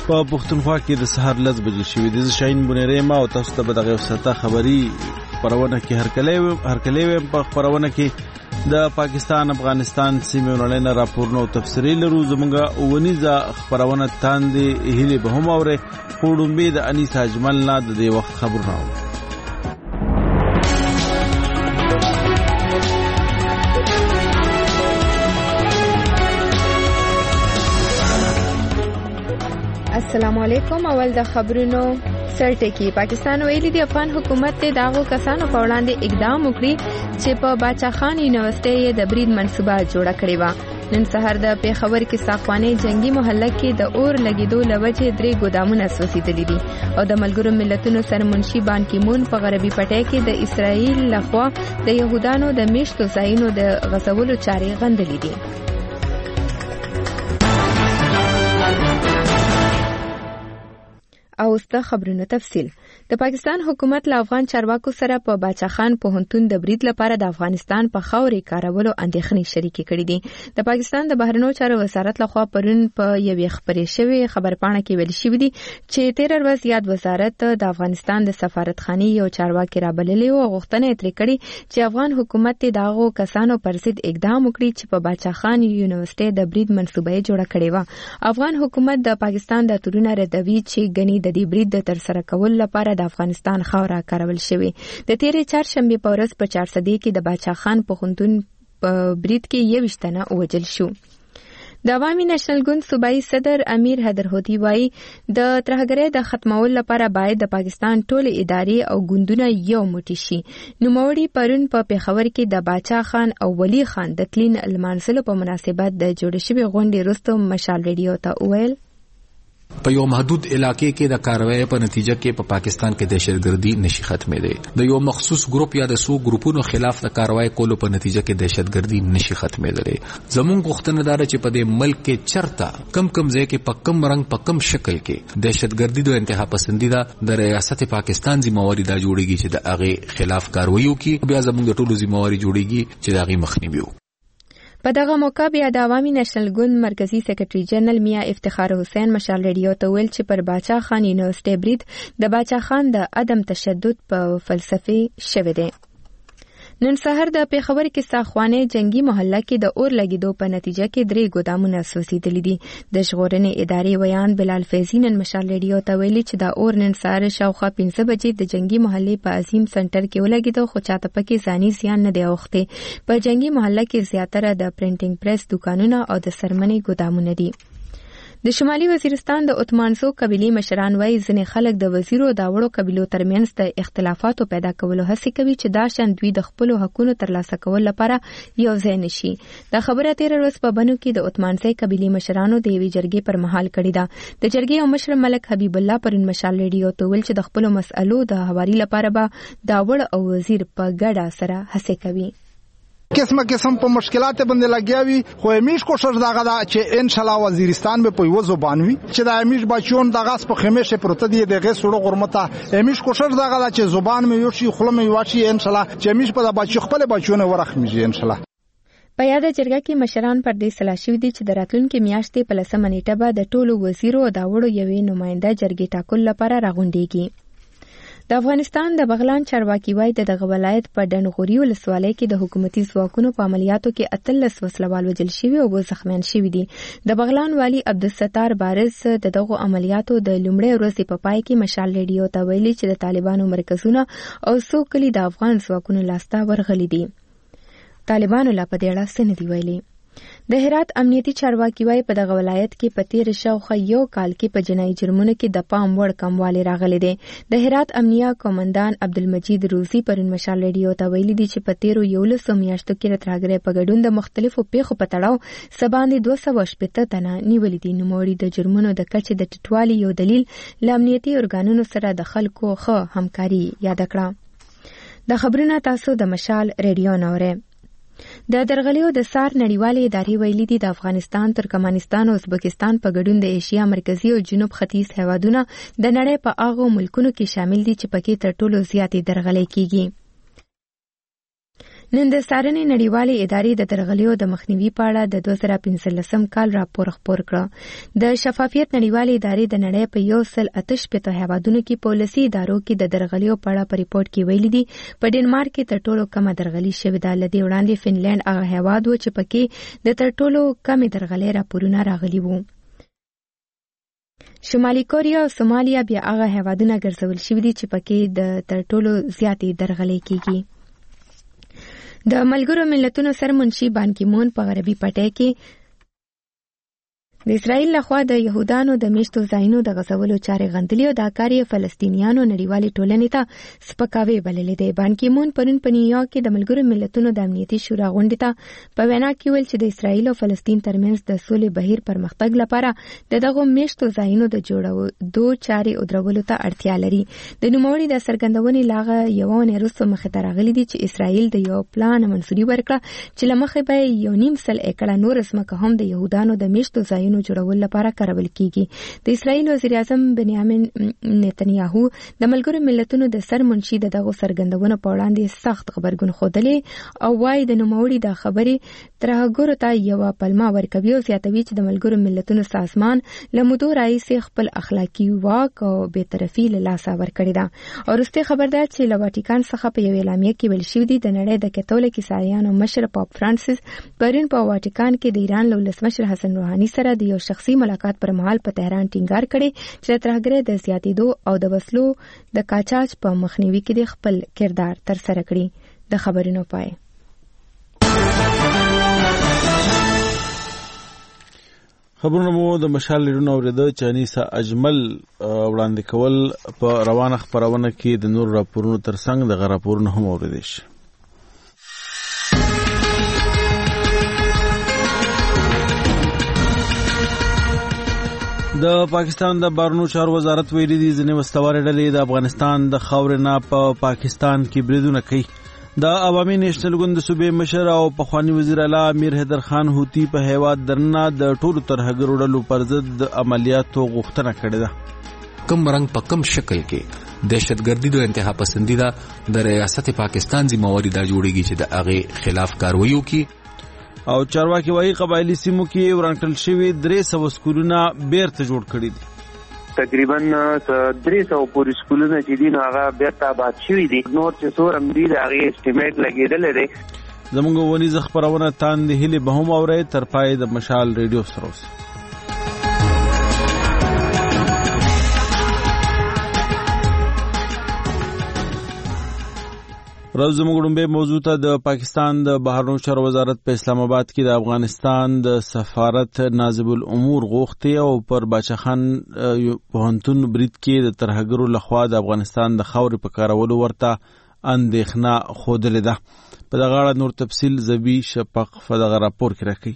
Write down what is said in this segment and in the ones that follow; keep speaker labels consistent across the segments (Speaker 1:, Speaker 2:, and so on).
Speaker 1: په پښتونخوا کې د سهار 10 بجې شوې د شاهین بنيري ما او تاسو ته به دغه وسته خبري خبرونه کې هرکلې په خبرونه کې د پاکستان افغانستان سیمې ولنه راپورونه او تفسیری لرو زمونږه ونیزه خبرونه تاندې هلي به هم اوره پوډمبه د انیس اجمل نه د دې وخت خبرونه
Speaker 2: السلام علیکم. اول د خبرونو سرټکی. پاکستان ویلي دی افغان حکومت ته داغو کسانو په وړاندې اقدام وکړي چې په باچا خان یونیورسيټي د برید منصوبه جوړه کړې و. نن سحر د پیښور کې ساخواني جنگي محله کې د اور لګیدو لوجه 3 ګودامونه سوځېدلي دي او د ملګرو ملتونو سرمنشي بان کی مون په غربي پټي کې د اسرائیل لخوا د يهودانو د میشتو ځایونو د غزولو چارې غندلې دي. او ست خبرونو تفصیل. د پاکستان حکومت له افغان چارواکو سره په باچا خان پوهنتون د برید لپاره د افغانستان په خاورې کارولو اندېښنې شریکې کړې دي. د پاکستان د بهرنیو چارو وزارت لخوا پرون په یوې خبرې شوې خبرپاڼه کې ویل شوی دی چې 13 ورځې یاد وزارت د افغانستان د سفارتخانې یو چارواکي رابللی او غوښتنه یې ترې کړې چې افغان حکومت دغه کسانو پر ضد اقدام وکړي چې په باچا خان یونیورسيټي د برید منصوبه جوړه کړې و. افغان حکومت د پاکستان د تورونه ردوي چې غني د دې برید د ترسره کول لپاره د افغانستان خاوره کارول شوی. د تیرې چهارشنبه په ورځ په 400 کې د باچا خان پوهنتون په برید کې 21 تنه وژل شو. د عوامي نېشنل ګوند صوبایي صدر امیر حیدر هوتي وایي د ترهګرۍ د ختمولو لپاره باید د پاکستان ټول ادارې او ګوندونه یو موټی شي. نوموړي پرون په پیښور کې د باچا خان او ولی خان د تلین المانسلو په مناسبت د جوړ شوي غونډې وروسته مشال ریډیو ته وویل
Speaker 3: په یو محدود علاقې کې د کاروایی په نتیجه کې په پاکستان کې دهشتګردي نشي ختمېدای. د یو مخصوص ګروپ یا د سو ګروپونو خلاف د کاروایی کولو په نتیجه کې دهشتګردي نشي ختمېدای. زموږ غوښتنه ده چې په دې ملک کې چرته کم ځای کې په کم رنگ په کم شکل کې دهشتګردي د انتها پسندیده د ریاست پاکستان ذمہواری دا جوړیږي چې د هغه خلاف کاروایی وکړي. بیا زموږ د ټولو ذمہواری جوړیږي چې د هغه مخنیوي وکړي.
Speaker 2: په دغه موقع بیا د عوامي نېشنل ګوند مرکزی سیکریټري جنرال میا افتخار حسین مشال ریډیو ته ویل چې پر باچا خان یونیورسيټي برید د باچا خان د عدم تشدد په فلسفي شوی دی. نن سحر د پیښور کې ساخواني جنگي محله کې د اور لګیدو په نتیجه کې 3 ګودامونه سوځېدلي دي. د ژغورنې ادارې ویان بلال فیضی نن مشال ریډیو ته ویلي چې د اور نن سحر شاوخوا 5 بجې د جنگي محلې په عظیم سنټر کې ولګیدو خو چاته پکې ځاني زیان نه دی اوخته. په جنگي محله کې زیاتره د پرنټینګ پریس دکانونه او د سرمنې ګودامونه دي. د شمالي وزیرستان د اتمانسو قبيلې مشران وايي ځنې خلک د وزیرو دا وړو قبيلو ترمنځ د اختلافاتو پیدا کولو هڅه کوي چې دا شان دوی د خپل حقوقو ترلاسه کول لپاره یو ځای نشي. دا خبره 13 ورځ په بنو کې د اتمانسي قبيلې مشرانو د یوې جرګې پر مهال کړې ده. د جرګې او مشر ملک حبیب الله پر مشال ریډیو ته ویل چې د خپل مسئلو د حواري لپاره به دا وړ او وزیر په ګډه سره هڅه کوي.
Speaker 4: قسم په مشکلات باندې لګیاوي خو همیش کوشش دغه دا چې ان شاء الله وزیرستان به په یو زبان وي چې د همیش بچون دغه په خمیشه پروت دی دغه سړو غرمته همیش کوشش دغه دا چې زبان مې یو شي خله مې واچي ان شاء الله چې همیش په د بچو خپل بچونه ورخمږي ان شاء الله.
Speaker 2: په یاد جرګه کې مشران پر دې صلاح شوي دي چې د راتلونکي میاشتې په 10 نیټه به د ټولو وزیرو دا وړو یوې نماینده جرګې ټاکل لپاره راغونډيږي. د افغانستان د بغلان چارواکي وایي د دغه ولایت په ډنغوري ولسوالۍ کې د حکومتي ځواکونو په عملیاتو کې 13 وسلوال وژل شوي او زخمیان شوي دي. د بغلان والي عبدالستار بارز د دغه عملیاتو د لومړۍ ورځې په پای کې مشال ریډیو ته ویلي چې د طالبانو مرکزونه او څو کلي د افغان ځواکونو لاسته ورغلي دي. طالبانو لا په دې اړه څه نه دي ویلي. د هرات امنیتي چارواکي وايي په دغه ولایت کې په تیر شاوخوا یو کال کې په جنایي جرمونو کې د پام وړ کموالی راغلی دی. د هرات امنیه قومندان عبدالمجید روزي پرون مشال ریډیو ته ویلي دي چې په تیرو 11 میاشتو کې د ترهګرۍ په ګډون د مختلفو پیښو په تړاو سباندې 280 تنه نیولي دي. نوموړي د جرمونو د کچې د ټیټوالي یو دلیل له امنیتي ارګانونو سره د خلکو ښه همکاري یاد کړه. د خبرونه تاسو د مشال ریډیو نوره. د درغلیو د سار نړیوالې ادارې ویلي دي د افغانستان، ترکمنستان او ازبکستان په ګډون د ایشیا مرکزی او جنوب ختیځ هیوادونه د نړۍ په هغو ملکونو کې شامل دي چې پکې تر ټولو زیاتې درغلۍ کیږي. نن د څارنې نړیوالې ادارې د درغلیو د مخنیوي په اړه د 2015 کال راپور خپور کړ. د شفافیت نړیوالې ادارې د نړۍ په 188 هیوادونو کې په ولسي ادارو کې د درغلیو په اړه په ریپورت کې ویلي دي په ډنمارک کې تر ټولو کمه درغلي شوې ده. له دې وړاندې فنلند هغه هیواد و چې پکې د تر ټولو کمې درغلۍ راپورونه راغلي وو. شمالي کوریا او سومالیا بیا هغه هیوادونه ګرځول شوي دي چې پکې د تر ټولو زیاتې درغلۍ کیږي. د ملګرو ملتونو سرمنشي بان کی مون په غربي پټي کې د اسرائیل لخوا د يهودانو د میشتو ځایونو د غزولو چارې غندلې او دا کار یې فلسطینیانو نړیوالې ټولنې ته سپکاوی بللی دی. بان کی مون پرون په نیویارک کې د ملګرو ملتونو د امنیتي شورا غونډې ته په وینا کې ویل چې د اسرائیل او فلسطین ترمنځ د سولې بهیر پرمختګ لپاره دغه میشتو ځایونو د جوړولو چارې او درولو ته اړتیا لري. د نوموړي د څرګندونې لاغه یو ونیروسو مخې ته راغلي دي چې اسرائیل د یو پلان منځوري ورکړه چې لمخې به 1.5 ایکړه نور ځمکه هم د يهودانو د میشتو ځایونو جوړول لپاره کارول کیږي. د اسرائیل وزیر اعظم بنیامین نتنیاهو د ملګرو ملتونو د سرمنشي دغه څرګندونو په وړاندې سخت خبرګون ښودلې او وايي د نوموړي د خبرې ترهګرو ته یو پلمه ورکوي او زیاتوي چې د ملګرو ملتونو سازمان له مودو راهیسې خپل اخلاقي واک او بی‌طرفي له لاسه ورکړې ده. او وروستۍ خبر ده چې له واټیکان څخه په یو اعلامیه کې ویل شوي دي د نړۍ د کاتولیک عیسایانو مشر پاپ فرانسیس پرون په واټیکان کې د ایران له ولسمشر حسن روحاني سره د یو شخصي ملاقات پر مهال په تهران ټینګار کړي چې د ترهګرۍ د زیاتېدو او د وسلو د قاچاق په مخنیوي کې د خپل کردار ترسره کړي. د خبرونو پای.
Speaker 1: خبرونه مو د مشال لرونو اوریدل چې انیسا اجمل وړاندې کول په روانه خبرونه کې د نور راپورونو ترڅنګ د راپورونو هم اوریدل شي. د پاکستان د بهرنیو چارو وزارت ویلي دي ځینې وسلوارې ډلې د افغانستان د خاورې نه په پاکستان کې بریدونه کوي. د عوامي نیشنل ګوند د صوبې مشر او پخوانی وزیر اعلی امیر حیدر خان هوتی په هیواد درنه د ټولو ترهګرو ډلو پر ضد عملیاتو غوښتنه کړې ده.
Speaker 3: کم رنگ په کم شکل کې دهشتګردي د انتها پسندیده د ریاست پاکستان ذمہواری دا جوړیږي چې د هغه خلاف کاروایی وکړي.
Speaker 1: او چارواکي وايي قبایلی سیمو کې ورانکل شوی 300 سکولونه بیرته جوړ کړي دي.
Speaker 5: تقریبا 300 پورې سکولونه چې دي هغه بیرته آباد شوي دي. نور چې څور هم دي د هغې اسټیمیټ لګېدلی دی.
Speaker 1: زموږ ونیزه خپرونه تاندې هیلې به هم اورئ. تر پای د مشال ریډیو سره اوسئ. راز زموږ لومبه موضوع ته د پاکستان د بهرنیو چارو وزارت په اسلام آباد کې د افغانستان د سفارت ناظم الامور غوښتي او پر باچخان پوهنتون برید کې د ترهګرو لخوا د افغانستان د خاورې په کارولو ورته اندېښنه ښودلې ده. په دغه اړه نور تفصیل زبی شفق په دغه راپور کې راکوي.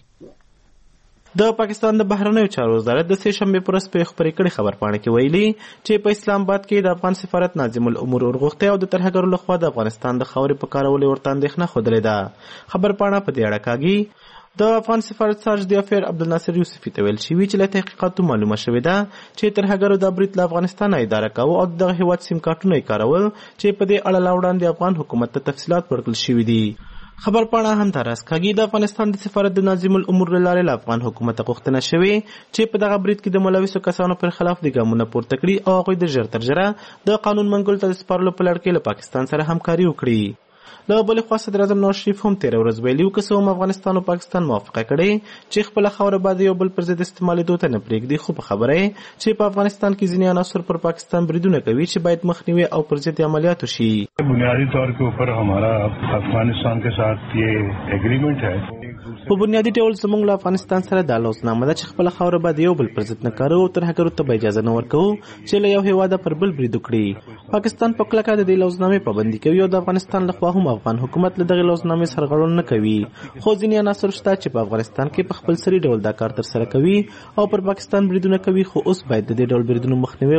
Speaker 6: د پاکستان د بهرنیو چارو وزارت د سه شنبه پر ورځ په خبرې کړي خبرپاڼه کې ویلي چې په اسلام آباد کې د افغان سفارت ناظم الامور ورغوښتي او د ترهګرو لخوا د افغانستان د خاورې په کارولو ورته اندېښنه ښودلې ده. خبرپاڼه په دې اړه کاږي د افغان سفارت سارج دی افیر عبدالناصر یوسفی ته ویل شوي چې له تحقیقاتو معلومه شوې ده چې ترهګرو د برید له افغانستان اداره کاوه او دغه هیواد سیم کارتونه یې کارول چې په دې اړه لا وړاندې افغان حکومت ته تفصیلات ورکړل شوي دي. خبرپاڼه هم تراس کاږي د افغانستان د سفارت د ناظم الامور له لارې له افغان حکومت غوښتنه شوې چې په دغه برید کې د ملوثو کسانو پر خلاف د ګامونه پورته کړي او هغوی د ژر تر ژره د قانون منګولو ته د سپارلو په لړ کې له پاکستان سره همکاري وکړي. له بلې خوا صدر اعظم نواز شریف هم تېره ورځ ویلي و که څه هم افغانستان او پاکستان موافقه کړې چې خپله خاوره باید یو بل پر ضد استعمالېدو ته نه پرېږدي، خو په خبره یې چې په افغانستان کې ځینې عناصر پر پاکستان بریدونه کوي چې باید مخنیوي او پر ضد عملیات وشي.
Speaker 7: بنیادی طور کے اوپر ہمارا افغانستان کے ساتھ یہ ایگریمنٹ ہے.
Speaker 6: په بنیادی ډول زموږ له افغانستان سره دا لوزنامه ده چې خپله خاوره باید یو بل پر ضد نه کاروو او ترهګرو ته به اجازه نه ورکوو چې له یو هېواده پر بل برید وکړي. پاکستان په کلکه د دې لوزنامې پابندي کوي او د افغانستان لخوا هم افغان حکومت له دغې لوزنامې سرغړونه نه کوي، خو ځینې عناصر شته چې په افغانستان کې په خپل سري ډول دا کار ترسره کوي او پر پاکستان بریدونه کوي، خو اوس باید د دې ډول بریدونو مخنیوی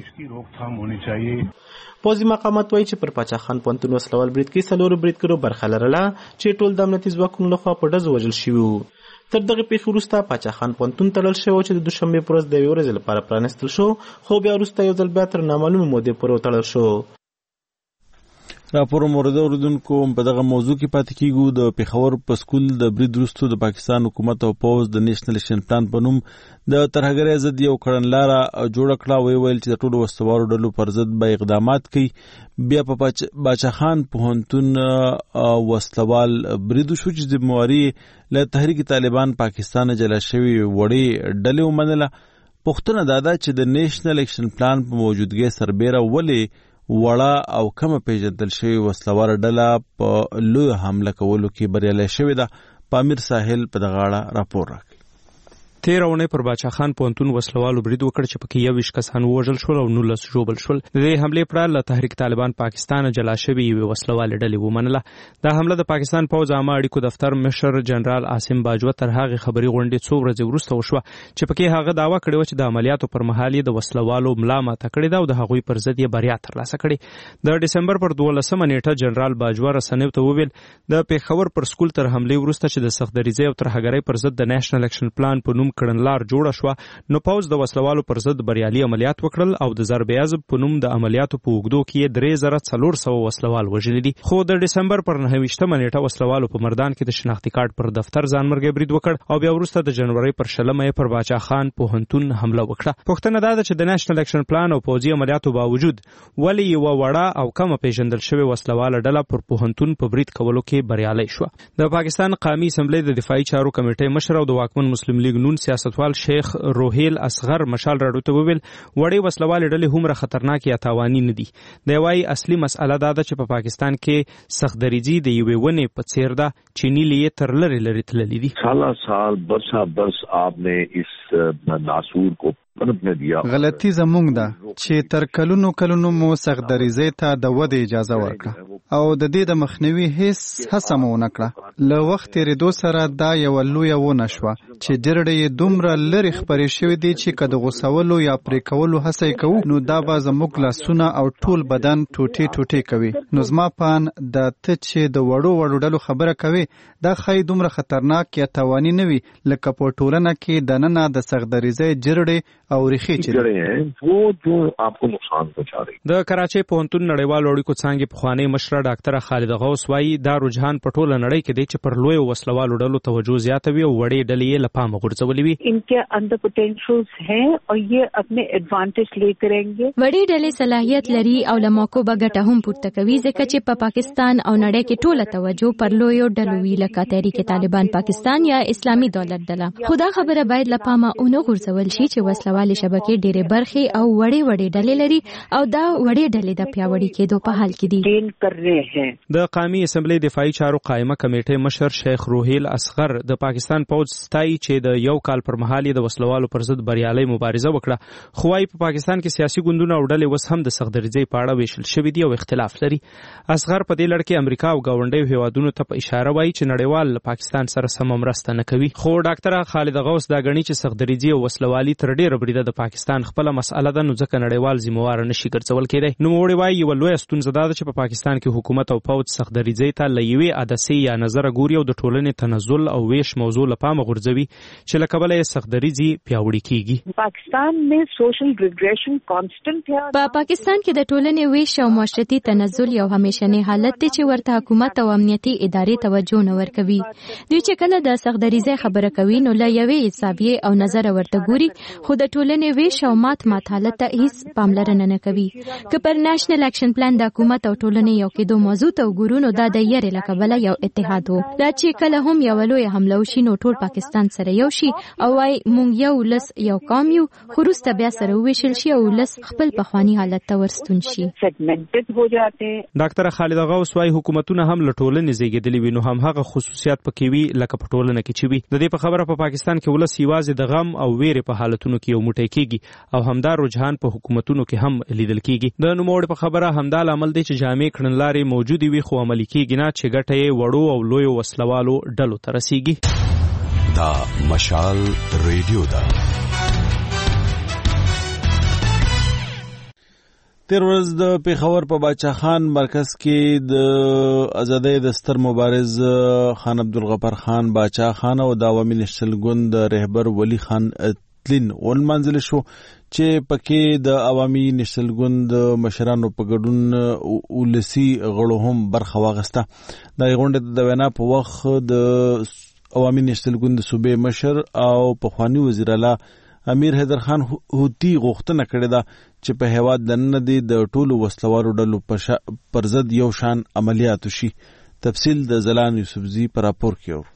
Speaker 6: وشي. پوځي مقامات وایي چې پر پاچا خان پوهنتون وسلوال برید کې 4 بریدګرو برخه لرله چې ټول د امنیتي ځواکونو لخوا په ډزو وژل شوي وو. تر دغه پیښې وروسته پاچا خان پوهنتون تړل شوی و چې د دوشنبې په ورځ د یوې ورځې لپاره پرانیستل شو، خو بیا وروسته یو ځل بیا تر نامعلومې مودې پورې وتړل شو.
Speaker 1: راپور مورد اوردونکو په دغه موضوع کې پاتې کیږو. د پیښور په سکول د برید وروسته د پاکستان حکومت او پوز د نېشنل اکشن پلان په نوم د ترهګرۍ ضد یو کړنلاره جوړه کړه. ویل چې د ټولو وسوالو ډلو پر ضد به اقدامات کوي. بیا په باچا خان پوهنتون وسلوال برید شو چې د مواري له تحریک طالبان پاکستان جلا شوی وړي ډلې ومنله. پوښتنه دا ده چې د نېشنل اکشن پلان په موجودګۍ سربېره ولې وړه او کمه پیژندل شوی وسلوال ډله په لوی حمله کولو کې بریالۍ شوې ده. پامیر ساحل په دغه اړه راپور راکړي.
Speaker 8: 13 اونۍ پر باچا خان پوهنتون وسلوالو برید وکړ چې پکې 21 کسان ووژل شول او 19 ژوبل شول. د دې حملې پر له تحریک طالبان پاکستان جلا شوی یوې وسلوالې ډلې ومنله. دا حمله د پاکستان پوځ عامه اړیکو دفتر مشر جنرال عاصم باجوه تر هغه خبري غونډې څو ورځې وروسته وشوه چې پکې هغه دعوا کړې و چې د عملیاتو پر مهال د وسلوالو ملا ماته کړې ده او د هغوی پر ضد یې بریا ترلاسه کړې. د دسمبر پر 12 نیټه جنرال باجوه رسنیو ته وویل د پیښور پر سکول تر حملې وروسته چې د سختدریځۍ او ترهګرۍ پر ضد د نېشنل اکشن پلان په نوم کړنلار جوړ شو، نو پوز د وسلوالو پر ضد بریالي عملیات وکړل او د ضرب عزب په نوم د عملیاتو په اوږدو کې 3400 وسلوال وژل دي. خو د دسمبر پر 9 نیټه وسلوالو په مردان کې د شناختی کارت پر دفتر ځانمرګي برید وکړ او بیا وروسته د جنوري پر 20 پر باچا خان پوهنتون حمله وکړه. پوښتنه دا ده چې د نېشنل اکشن پلان او پوځي عملیاتو باوجود ولی یو وړه او کم پیژندل شوی وسلوال ډله پر پوهنتون په برید کولو کې بریالي شو. د پاکستان قومي اسمبلی د دفاعي چارو کمیټې مشر او د واکمن مسلم لیگ نون سیاستوال شیخ روهیل اصغر مشال راډیو ته وویل وړې وسلوال ډلې هومره خطرناکې یا تاواني نه دي. د وايي اصلي مسأله دا ده چې په پاکستان کې سختدریځي د یوې ونې په څیر ده چې نیلې تر لرې لرې تللې دي.
Speaker 9: سال برس आपने इस नासूर को
Speaker 10: غلطی زمونږ ده چې تر کلونو مو سختدریځۍ ته د ودې اجازه ورکړه او د دې د مخنیوي هیڅ هڅه مو ونه کړه. له وخت تېرېدو سره دا یوه لویه ونه شوه چې جرړې یې دومره لرې خپرې شوې دي چې که د غوڅولو یا پرې کولو هڅه یې کوو نو دا به زموږ لاسونه او ټول بدن ټوټې کوي. نو زما پان د ته چې د وړو ډلو خبره کوي دا ښایي دومره خطرناک یا تاواني نه وي لکه په ټولنه کې دننه د سختدریځۍ جرړې او ریخي چې
Speaker 9: वो जो आपको नुकसान पहुंचा रही.
Speaker 8: د کراچۍ پوهنتون نړیوال اړیکو څانګې پخوانی مشره ډاکټره خالد غوث وايي دا رجحان په ټوله نړۍ کې دی چې پر لوی وسلوالو ډلو توجه زیاتوي او وړې ډلې یې له پامه غورځولې وي.
Speaker 11: इनके अंदर पोटेंशियल्स हैं और ये अपने एडवांटेज लेकर आएंगे.
Speaker 2: وړې ډلې صلاحیت لري او له موقعو به ګټه هم پورته کوي ځکه چې په پاکستان او نړۍ کې ټوله توجه پر لویو ډلو وی لکه تحریک طالبان پاکستان یا اسلامي دولت ډله. خو دا خبره باید له پامه ونه غورځول شي چې وسلوالې شبکې ډېرې برخې او وړې ډلې لري او دا وړې ډلې د پیاوړي کېدو په حال کې دي.
Speaker 8: د قومي اسمبلی دفاعي چارو قائمه کمیټې مشر شیخ روهیل اصغر د پاکستان پوځ ستایي چې د یو کال پر مهال د وسلوالو پر ضد بریالي مبارزه وکړه. خو وايي په پاکستان کې سیاسي ګوندونه او ډلې وس هم د سختدریځۍ په اړه ویشل شوي دي او اختلاف لري. اصغر په دې لړ کې امریکا او ګاونډیو هیوادونو ته په اشاره وايي چې نړیوال له پاکستان سره سم مرسته نه کوي. خو ډاکټره خالد غوث دا غني چې سختدریځۍ او وسلوالي تر ډیره بریده د پاکستان خپل مسأله ده نو ځکه نړیوال ذمہوار نشي ګرځول کېدی. نو وړي وايي یو لوی ستونزه ده چې په پاکستان کې حکومت او پوځ سختدریځۍ ته له یوې عدسې یا نظر ګوري او د ټولنې تنزل او ویش موضوع له پامه غورځوي چې له کبله یې سختدریځي پیاوړي کیږي.
Speaker 11: پاکستان में सोशल रिग्रेशन कांस्टेंट है.
Speaker 2: په پاکستان کې د ټولنې ویش او معاشرتي تنزل یو همیشنی حالت دی چې ورته حکومت او امنیتي ادارې توجه نه ورکوي. دوی چې کله د سختدریځۍ خبره کوي نو له یوې حسابیه او نظر ورته ګوري خو د ټولنې ویش او مات حالت ته هیڅ پاملرنه نه کوي. که پر نېشنل اکشن پلان د حکومت او ټولنې یو کېدو موضوع ته وګورو دا د یاري له کبله یو اتحاد وو. دا چې کله هم یو لوی حمله وشي نو ټول پاکستان سره یو شي او وايي مونږ یو لس یو قوم یو خو وروسته بیا سره وویشل شي او لس خپل پخوانی حالت ته ورستون شي.
Speaker 8: ډاکټر خالد غوث وايي حکومتونه هم له ټولنې زیږیدلي وي نو هم هغه خصوصیات پکې وي لکه په ټولنه کې چې وي. د دې په خبره په پاکستان کې ولس یوازې د غم او ویرې په حالتونو کې یو موټی کیږي او همدا رجحان په حکومتونو کې هم لیدل کیږي. د نوموړي په خبره همدا عمل دی چې جامع کړنلارې موجودي وي خو عملي کیږي نه چې ګټه یې وړو او لویو وسلوالو ډلو ته رسیږي.
Speaker 12: دا مشال ریډیو ده.
Speaker 1: تیر ورځ د پیښور په باچا خان مرکز کې د ازادۍ د ستر مبارز خان عبدالغفار خان باچا خان او د عوامي نېشنل ګوند رهبر ولی خان تلین اون منځل شو چې پکې د عوامي نېشنل ګوند مشرانو په ګډون ولسی غړو هم برخه واغسته. د غونډې د وینا په وخت د عوامي نېشنل ګوند صوبې مشر او پخوانی وزیر اعلی امیر حیدر خان هوتی غوښتنه کړې ده چې په هیواد دننه د ټولو وسلوالو ډلو پر ضد یو شان عملیات وشي. تفصیل د زلان یوسفزي پر راپور کې.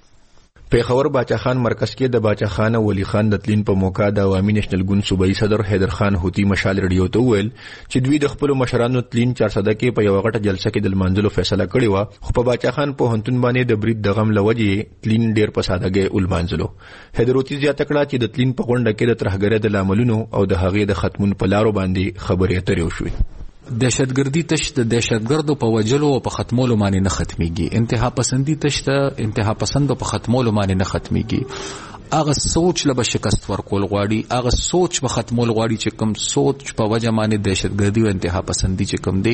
Speaker 13: پیښور باچا خان مرکز کې د باچا خان او ولی خان د تلین په موقع د عوامي نېشنل ګوند صوبایي صدر حیدر خان هوتی مشال رادیو ته وویل چې دوی د خپل مشرانو تلین 400 کې په یو غټه جلسه کې د منځلو فیصله کړې و، خو په باچا خان په هنتون باندې د برید د غم لوجې تلین ډیر په سادهګۍ ولمانځلو. حیدر هوتی زیاته کړه چې د تلین په غونډه کې د ترهګرۍ د لاملونو او د هغې د ختمون په لارو باندې خبرې اترې وشوې.
Speaker 3: دهشتګردي تش د دهشتګردو په وجلو او په ختمولو باندې نه ختميږي. انتها پسندي تش د انتها پسندو په ختمولو باندې نه ختميږي. هغه سوچ له شکست ورکول غواړي، هغه سوچ په ختمول غواړي چې کوم سوچ په وجه باندې دهشتګردي او انتها پسندي چې کوم دی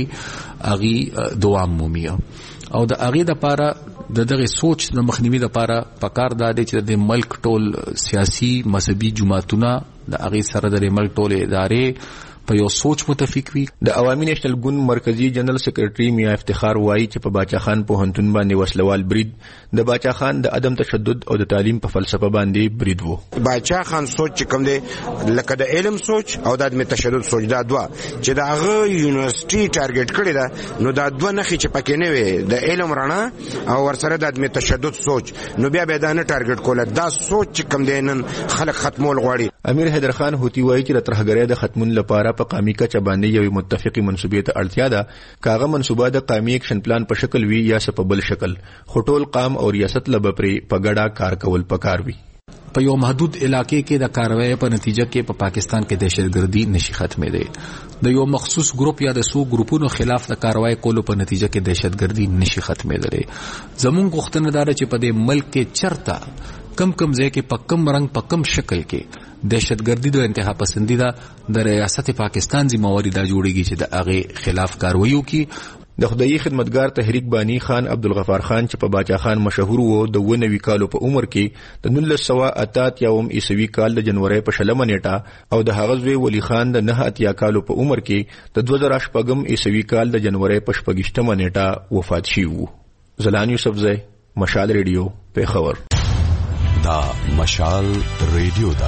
Speaker 3: هغه دوام مومي. او د هغه د پاره د دغه سوچ د مخنیوي لپاره پکار دا دی چې د ملک ټول سیاسي مذهبي جماعتونه د هغه سره د ملک ټول ادارې په یو سوچ متفق وي.
Speaker 13: د عوامي نېشنل ګوند مرکزی جنرال سیکریټري میا افتخار وایي چې په باچا خان په هنتون باندې وسلوال برید د باچا خان د عدم تشدد او د تعلیم په فلسفه باندې برید وو.
Speaker 14: باچا خان سوچ کوم دی لکه د علم سوچ او د عدم تشدد سوچ، دا دوه چې د هغه یونیورسيټي ټارګټ کړی دا، نو دا دوه نخي چې پکې نه وي د علم رڼا او ورسره د عدم تشدد سوچ، نو بیا به دا نه ټارګټ کوله. دا سوچ کوم دی نن خلک ختمول غواړي.
Speaker 13: امیر حیدر خان هوتی وایي چې د ترهګرۍ د ختمون لپاره په قومي کچه باندې یو متفقې منصوبې ته اړتیا ده. کاغه منصوبه د قومي اکشن پلان په شکل وي یا په بل شکل، خو ټول قوم او ریاست لپاره په ګډه کار کول پکار وي.
Speaker 3: په یو محدود علاقې کې د کاروایی په نتیجه کې په پاکستان کې دهشتګردي نشي ختمېدی. د یو مخصوص ګروپ یا د څو ګروپونو خلاف د کاروایی کولو په نتیجه کې دهشتګردي نشي ختمېدلی. زموږ غوښتنه دا ده چې په دې ملک کې چرته کم ځای کې په کم رنگ په کم شکل کې دهشتګردي د انتها پسندي د ریاست پاکستان ذمہواری دا جوړیږي چې د هغه خلاف کاروایی وکړي.
Speaker 13: د خدایي خدمتګار تحریک بانی خان عبدالغفار خان چې په باچا خان مشهور وو د 90 کالو په عمر کې د 1988 عیسوي کال د جنوري په 16 نیټه او د هغه زوی ولی خان د 89 کالو په عمر کې د 2008 عیسوي کال د جنوري په 28 نیټه وفات شي وو. زلان یوسفزئی، مشال ریډیو، پیښور.
Speaker 12: دا مشال ریډیو دا.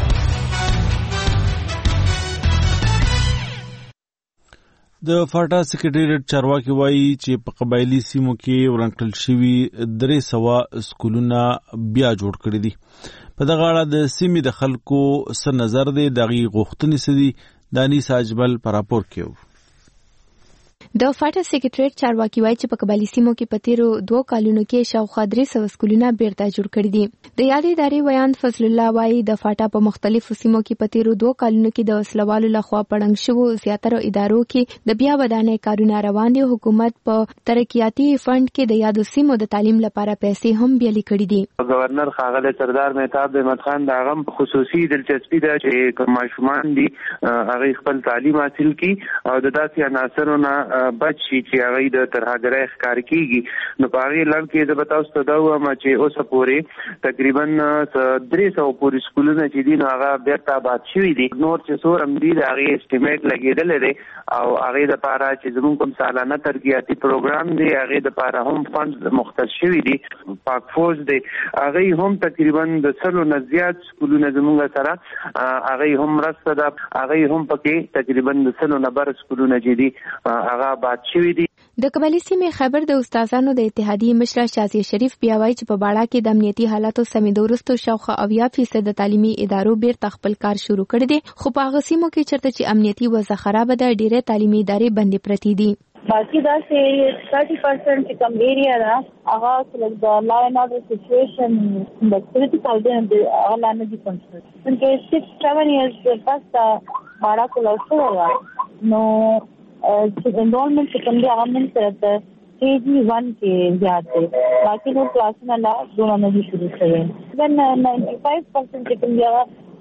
Speaker 1: د فاټا سکریټریټ چارواکي وایي چې په قبایلی سیمو کې ورنکل شوي 300 سکولونه بیا جوړ کړي دي. په دغه اړه د سیمې د خلکو څه نظر دی، دغه غوښتنې څه دي، دانیس اجمل په راپور کې.
Speaker 2: د فاټا سکریټریټ چارواکي وایي چې په قبایلی سیمو کې په تیرو 2 کالونو کې شاوخوا 300 سکولونه بیرته جوړ کړي دي. د یادې ادارې ویان فضل الله وایي د فاټا په مختلفو سیمو کې په تیرو 2 کالونو کې د وسلوالو لخوا پړنګ شوو زیاتره ادارو کې د بیا ودانۍ کارونه روان دي. حکومت په ترقیاتي فند کې د یادو سیمو د تعلیم لپاره پیسې هم بیلې کړې دي.
Speaker 5: گورنر ښاغلی سردار مهتاب احمد خان دا غم خصوصي دلچسپي ده چې کوم ماشومان دي هغه خپل تعلیم حاصل کړي او د داسې عناصرو نه بچ شي چې هغه د ترهګرۍ ښکار کیږي. نو په هغه لړ کې د بتاوس ته دا وایم چې اوسه پورې تقریبا 300 پورې سکولونه چې دي نو هغه بیرته آباد شوي دي. نور چې څور هم دي د هغې اسټیمیټ لګېدلی دی او هغې دپاره چې زموږ کوم سالانه ترقیاتي پروګرام دی هغې دپاره هم فنډ مختص شوي دي. پاک فوج دی هغې هم تقریبا د 100 نه زیات سکولونه زموږ سره هغې هم مرسته ده. هغې هم پکې تقریبا د 100 نه بر سکولونه چې دي هغه آباد شوي دي.
Speaker 2: د قبایلی سیمې خیبر د استادانو د اتحادیې مشر شازیه شریف بیا وایي چې په باړه کې د امنیتي حالاتو سمېدو وروسته شاوخوا 80% د تعلیمي ادارو بیرته خپل کار شروع کړی دی، خو په هغه سیمو کې چېرته چې امنیتي وضع خرابه ده ډېرې تعلیمي ادارې بندې پرتې دي.
Speaker 15: باقي دا چې 30% چې کوم ایریا ده هغه د لا اینڈ آرډر سچویشن د کریټیکل دی هغه لا نه دي کنټرول. څنګه 6-7 ایئرز پس باړه کو لوسو نو چې انرولمنٹ چې کوم دی هغه من سره د KG1 کې زیات دی. باقي نور کلاسونه لا دونه نه دي شروع شوي. 95% چې کوم دی هغه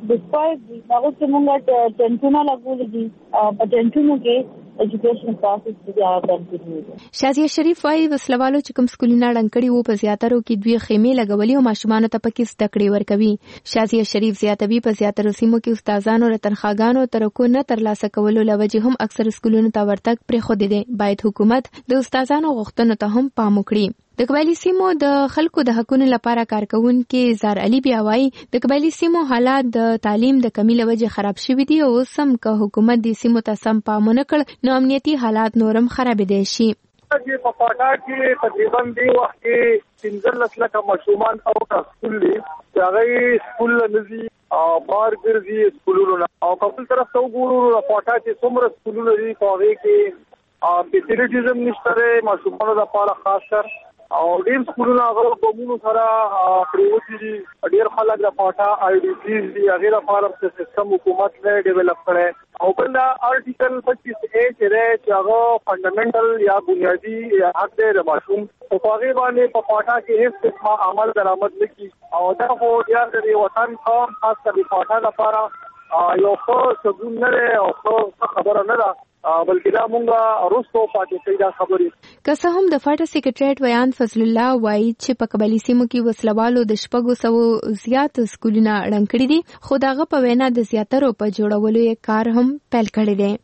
Speaker 15: ډسپایټ دي هغه چې موږ ټینټونه لګولې دي په ټینټونو کې ایجوکیشن پروسس دی کنټینیو.
Speaker 2: شازیه شریف وايي وسلوالو چې کوم سکولونه ړنګ وو په زیاترو کې دوی خیمې لګولې او ماشومان ته پکې زده کړې ورکوي. شازیه شریف زیاتوي په زیاترو سیمو کې استادانو له تنخواګانو ترکو نه ترلاسه کولو لوجه هم اکثر سکولونو ته ورتګ پرې خو دي. باید حکومت د استادانو غوښتنو ته هم پام وکړي. د قبایلی سیمو د خلکو د حقوقو لپاره کارکونکو زار علي بیا وايي د قبایلی سیمو حالات د تعلیم د کمی لوجه خراب شوي دي او سم که حکومت د سیمو ته سم پام نه کړ نو امنیتي حالات نورم خراب دي شي.
Speaker 16: په پاټا کې تقریبا دی وخت کې 15 لک ماشومان او سکول دي هغه سکول نزي بار ګرځي سکولونه او په بل طرف ته وګورو پاټا کې څومره سکولونه دي په هغه کې فیسیلیټیزم نشته ماشومانو لپاره خاص کر او ډیر سکولونه هغه کومونو سره پریوتی دي ډیر خلک د پاټا آی ډی پیز دي هغه لپاره سیستم حکومت نه ډیولپ کړي او بل آرټیکل 25A چې هغه فندامنټل یا بنیادی حق دی د ماشوم په هغه باندې په پاټا کې هیڅ قسمه عمل درآمد نکړي او دا خو د وطن قوم خاص کر پاټا لپاره یو څه څنګه نه او څه خبره نه ده بلکې دا مونږه روستو پاتې شي دا خبرې.
Speaker 2: که څه هم د فاټا سیکریټریټ ویان فضل الله وایي چې په قبایلی سیمو کې وسلوالو د 600 زیات سکولونه ړنګ کړي دي خو دغه په وینا د زیاترو په جوړولو یې کار هم پیل کړی دی.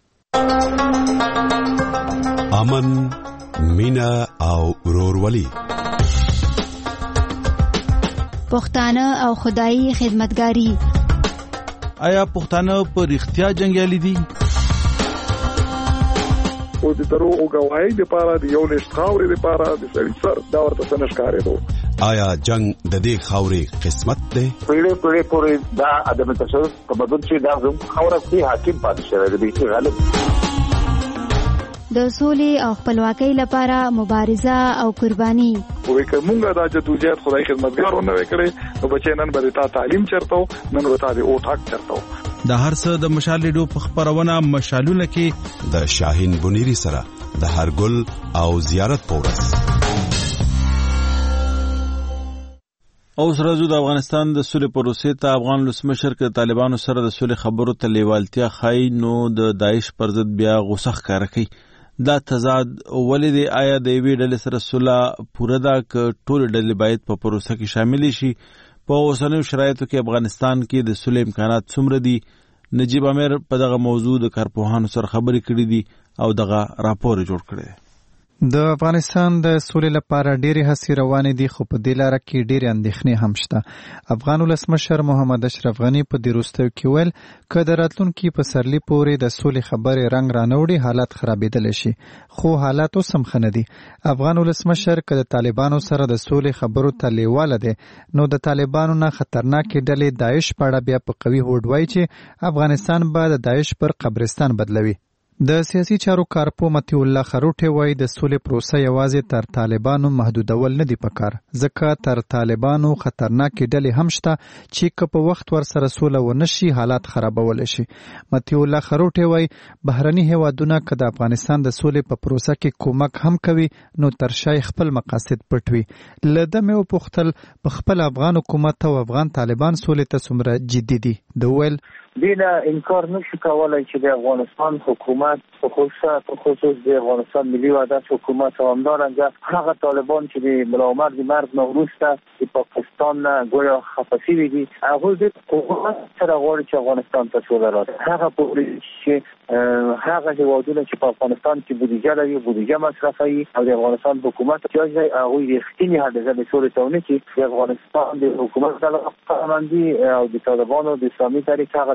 Speaker 12: امن، مینا او ورورولي،
Speaker 17: پښتانه او خدایي خدمتګاری.
Speaker 1: آیا پښتانه په رښتیا جنگیالي دي؟
Speaker 16: او د درو او غواړي د پاره د یو نشټ خاورې د پاره د سړي سر دا ورته څنګه ښکارې دو.
Speaker 12: آیا جنگ د دې خاورې قسمت ده؟
Speaker 9: پیړې پورې دا ادم تشدد تبدل چې دا زم خوره کې حاکم پاتې شوی دی چې غالب
Speaker 17: د سولې او خپلواکۍ لپاره مبارزه او قرباني.
Speaker 16: وې کومه دا جدوجہد خدای خدمتګارونه وکړي نو بچی نن به تا تعلیم چرته نن به تا د او ټاک چرته.
Speaker 1: د هر څه د مشال ډو په خبرونه مشالونه کې
Speaker 12: د شاهین بنيري سره د هرګل او زیارت پورس.
Speaker 1: اوس راځو د افغانستان د سولې پروسې ته. افغان ولسمشر د طالبانو سره د سولې خبرو ته لیوالتیا خای نو د داعش پر ضد بیا غوسه ښکاره کوي. دا تضاد ولې دی؟ آیا د یوې ډلې سره صلح پوره ده که ټول ډلې باید په پروسه کې شامل شي؟ په اوسنیو شرایطو کې افغانستان کې د صلح امکانات څومره دي؟ نجیب امیر په دغه موضوع د کارپوهانو سره خبرې کړې دي او دغه راپور جوړ کړی.
Speaker 10: د افغانستان د سولې لپاره ډېرې هڅې روانې دي خو په دې لاره کې ډېرې اندېښنې هم شته. افغان ولسمشر محمد اشرف غني په دې وروستیو کې ویل که د راتلونکي پسرلي پورې د سولې خبرې رنګ رانوړي حالات خرابېدلی شي خو حالات اوس هم ښه نه دي. افغان ولسمشر که د طالبانو سره د سولې خبرو ته لیواله دی نو د طالبانو نه خطرناکې ډلې داعش په اړه بیا په قوي هوډ وایي چې افغانستان به د داعش پر قبرستان بدلوي. د سیاسي چارو کارپو مطیع الله خروټي وایي د سولې پروسه یوازې تر طالبانو محدودول نه دي پکار ځکه تر طالبانو خطرناکې ډلې هم شته چې که په وخت ورسره سوله ونشي حالات خرابولی شي. مطیع الله خروټي وایي بهرني هیوادونه که د افغانستان د سولې په پروسه کې کومک هم کوي نو تر شای خپل مقاصد پټ وي. له ده مې وپوښتل په خپل افغان حکومت او افغان طالبان سولې ته څومره جدي دي. ده وویل
Speaker 9: دینا انکار نشو کولای چې د افغانستان حکومت په خصوص د افغانستان ملي وحدت حکومت او همدارنګه هغه طالبان چې د ملا عمر د مرګ نه وروسته د پاکستان نه گویا خفه شوي دي هغوی د حکومت سره غواړي چې افغانستان ته سوله راځي. هغه پوهېږي چې هغه هېوادونه چې په افغانستان کې بودیجه لري بودیجه مصرفوي او د افغانستان حکومت احتیاج دی هغوی رښتینې هلې ځلې سولې ته ونه کړي. د افغانستان د حکومت طالباندي او د طالبانو د اسلامي تاریخ هغه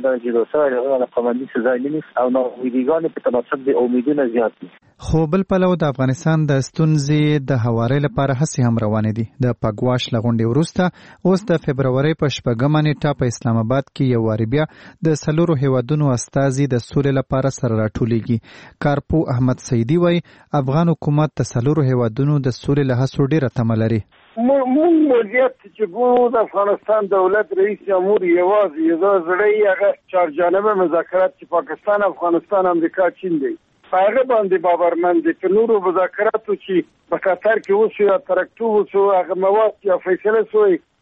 Speaker 10: خو بل پلو د افغانستان د ستونزې د هواري لپاره هڅې هم روانې دي. د پګواش لغونډې وروسته اوس د فبروري په 8 نیټه په اسلام آباد کې یو واری بیا د 4 هیوادونو استازي د سولې لپاره سره راټولېږي. کارپو احمد سیدی وایي افغان حکومت د 4 هیوادونو د سولې له هڅو ډېره تمه لري.
Speaker 16: مون وضعیت چې ګورو د افغانستان دولت رئیس جمهور یوازې یو ځړی هغه چار جانبه مذاکرات چې پاکستان افغانستان امریکا چین دی هغه باندې باورمند دي چې نورو مذاکراتو چې په قطر کې اوس یا ترکتو اوس هغه مواد یا فیصله شوی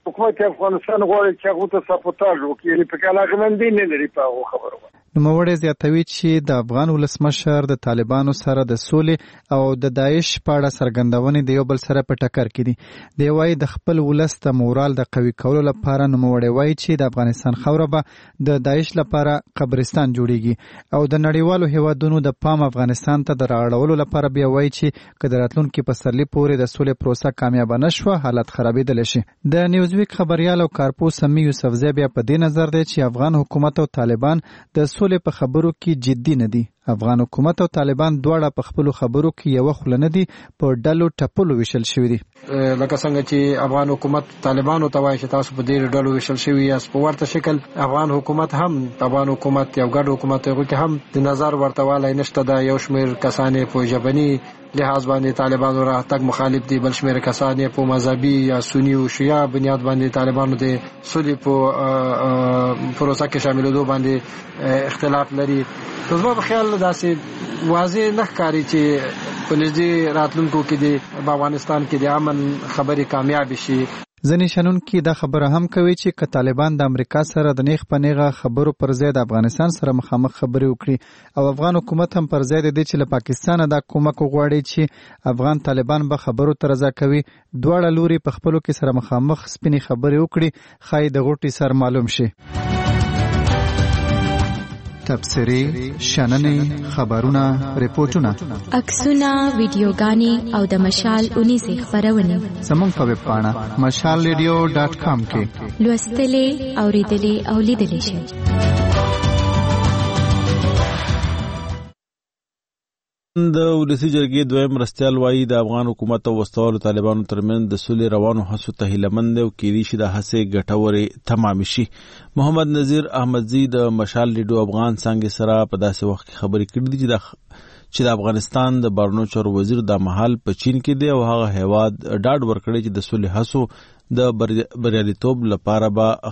Speaker 16: حکومت افغانستان غواړي چې هغه ته سپورټاژ وکړي، یعنې په کې علاقمندي نه لري په هغو خبرو.
Speaker 10: نوموړی زیاتوي چې د افغان ولسمشر د طالبانو سره د سولې او د داعش په اړه څرګندونې د یو بل سره په ټکر کې دي. دی وایي د خپل ولس د مورال د قوي کولو لپاره نوموړی وایي چې د افغانستان خاوره به د داعش لپاره قبرستان جوړیږي او د نړیوالو هیوادونو د پام افغانستان ته د راړولو لپاره بیا وایي چې که د راتلونکي پسرلي پورې د سولې پروسه کامیابه نه شوه حالت خرابېدلی شي. د نیوزویک خبریال او کارپوه سمی یوسفزی بیا په دې نظر دی چې افغان حکومت او طالبان د سولې په خبرو کې جدي نه دي. افغان حکومت او طالبان دواړه په خپلو خبرو کې یو خوله نه دي، په ډلو ټپلو ویشل شوي دي.
Speaker 18: لکه څنګه چې افغان حکومت طالبانو ته وایي چې تاسو په دې ډلو ویشل شوي یاست، په ورته شکل افغان حکومت هم افغان حکومت یو ګډ حکومت هغوی کې هم د نظر ورته والی نشته ده. یو شمېر کسان یې په ژبني لحاظ باندې طالبانو راتګ مخالف دي، بل شمېر کسان یې په مذهبي یا سني او شیعه بنیاد باندې طالبانو د سولې په پروسه کې شاملېدو باندې اختلاف لري. زما په خیال داسې واضح نه ښکاري چې په نږدې راتلونکو کې د افغانستان کې د امن خبرې کامیابې شي.
Speaker 10: ځینې شنونکي دا خبره هم کوي چې که طالبان د امریکا سره د نیغ په نیغه خبرو پر ځای د افغانستان سره مخامخ خبرې وکړي او افغان حکومت هم پر ځای د دې چې له پاکستانه دا کومک وغواړي چې افغان طالبان به خبرو ته رضا کوي، دواړه لوري په خپلو کې سره مخامخ سپینې خبرې وکړي، ښایي د غوټې سر معلوم شي. تبصرې، شننې، خبرونه، ریپورټونه،
Speaker 2: عکسونه، ویډیوګانې او د مشال اونیزې خپرونې
Speaker 10: زموږ په ویب پاڼه mashalradio.com کې
Speaker 2: لوستلې، اوریدلې او لیدلې شئ.
Speaker 1: د ولسی جرګې دویم مرستیال وایي د افغان حکومت او وسوالو طالبانو ترمنځ د سولې روانو هڅو ته هیلهمند او کېدای شي د هڅې ګټورې تمام شي. محمد نذیر احمدزی د مشال ریډیو افغان څنګه سره په داسې وخت کې خبرې کړې دي چې د افغانستان د بهرنیو چارو وزیر د محل په چین کې دی او هغه هیواد ډاډ ورکړی چې د سولې هڅو د بریالیتوب لپاره به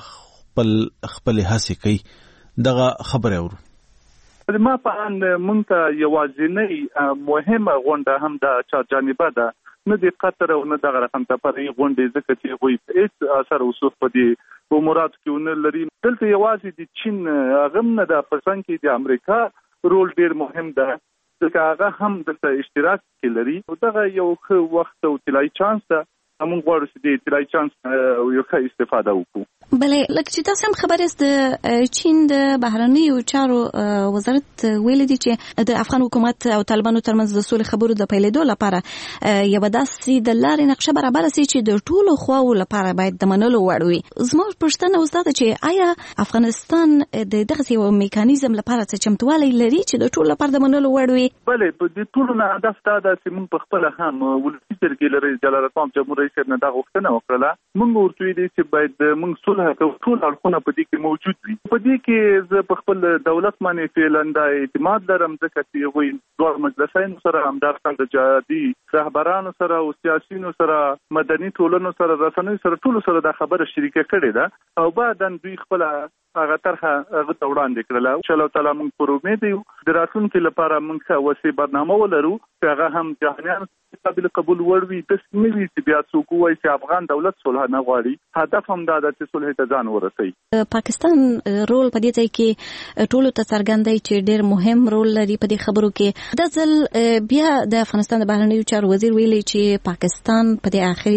Speaker 1: خپل هڅې کوي. دغه خبره اورو.
Speaker 19: ما په ان مونږ ته یوازینی مهمه غونډه هم د چا جانبه ده، نه د قطر او نه دغه رقم ته پرې غونډې ځکه چې هغوی هېڅ اثر وسوخ په دې اموراتو کې ونه لري. دلته یوازې د چین هغه نه ده، په څنګ کې د امریکا رول ډېر مهم ده ځکه هغه هم دلته اشتراک کې لري. دغه یو ښه وخت او طلایي چانس ده، موږ غواړو چې د طلایي چانس یو ښه استفاده وکړو.
Speaker 20: بله لکه چې تاسو هم خبر یاست د چین د بهرنیو چارو وزارت ویلي دي چې د افغان حکومت او طالبانو ترمنځ د سولې خبرو د پیلېدو لپاره یوه داسې د لارې نقشه برابره سي چې د ټولو خواو لپاره باید د منلو وړ وي. زما پوښتنه اوس دا ده چې آیا افغانستان د دغسې یو میکانیزم لپاره څه چمتوالی لري چې د ټولو لپاره د منلو وړ وي؟
Speaker 19: بله د ټولو نه هدف دا ده چې موږ په خپله هم ولسي جرګې له رئیس جلالالمآب جمهور رئیس صاحب نه دا غوښتنه وکړله. موږ ورته ویلي چې باید موږ صلح کوو، ټول اړخونه په دې کې موجود وي. په دې کې زه په خپل دولت باندې فعلا اعتماد لرم ځکه چې هغوی دواړو مجلسینو سره همدارسان د جهادي رهبرانو سره او سیاسیونو سره مدني ټولنو سره رسنیو سره ټولو سره دا خبره شریکه کړې ده او بعدا دوی خپله هغه طرحه هغه ته وړاندې کړله. انشاءالله تعالی موږ پر امید یو د راتلونکي لپاره موږ ښه وسیع برنامه ولرو چې هغه هم جهانیانو قابل قبول وړ وي. داسې نه وي چې بیا څوک ووایي چې افغان دولت صلح نه غواړي. هدف هم دا ده چې صلح ته ځان ورسوي.
Speaker 20: پاکستان رول په دې ځای کې ټولو ته څرګند دی چې ډېر مهم رول لري په دې خبرو کې. دا ځل بیا د افغانستان د بهرنیو چارو وزیر ویلي چې پاکستان په دې آخري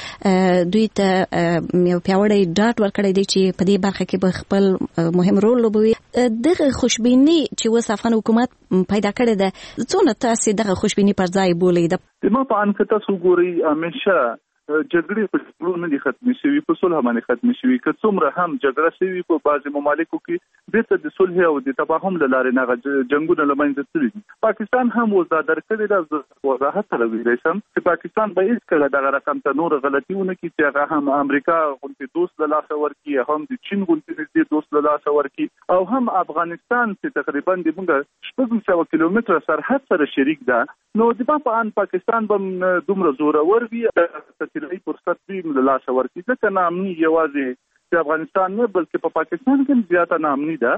Speaker 20: ځل دوی ته یو پیاوړی ډاډ ورکړی دی چې په دې برخه کې به خپل مهم رول لوبوي. دغه خوشبیني چې اوس افغان حکومت پیدا کړې ده، څونه تاسې دغه خوشبیني پر ځای بولئ؟
Speaker 19: ما په ان کې تاسو ګورئ همیشه جګړې په جګړو نه دي ختمې شوي، په صلح باندې ختمې شوي. که څومره هم جګړه شوي په بعضې ممالکو کې بېرته د صلح او د تفاهم له لارې هغه جنګونه له منځه تللي دي. پاکستان هم اوس دا درکړې ده، زه وضاحت سره ویلی شم چې پاکستان به هېڅکله دغه رقم ته نور غلطي ونه کړي چې هغه هم امریکا غوندې دوست له لاسه ورکړي، هم د چین غوندې نږدې دوست له لاسه ورکړي، او هم افغانستان چې تقریبا د موږ 600 کیلومتره سرحد سره شریک ده. نو د په ان پاکستان به دومره زورور وي طلایي فرصت دوی له لاسه ورکړي. ځکه ناامني یوازې د افغانستان نه بلکې په پاکستان کې زیاته ناامني ده.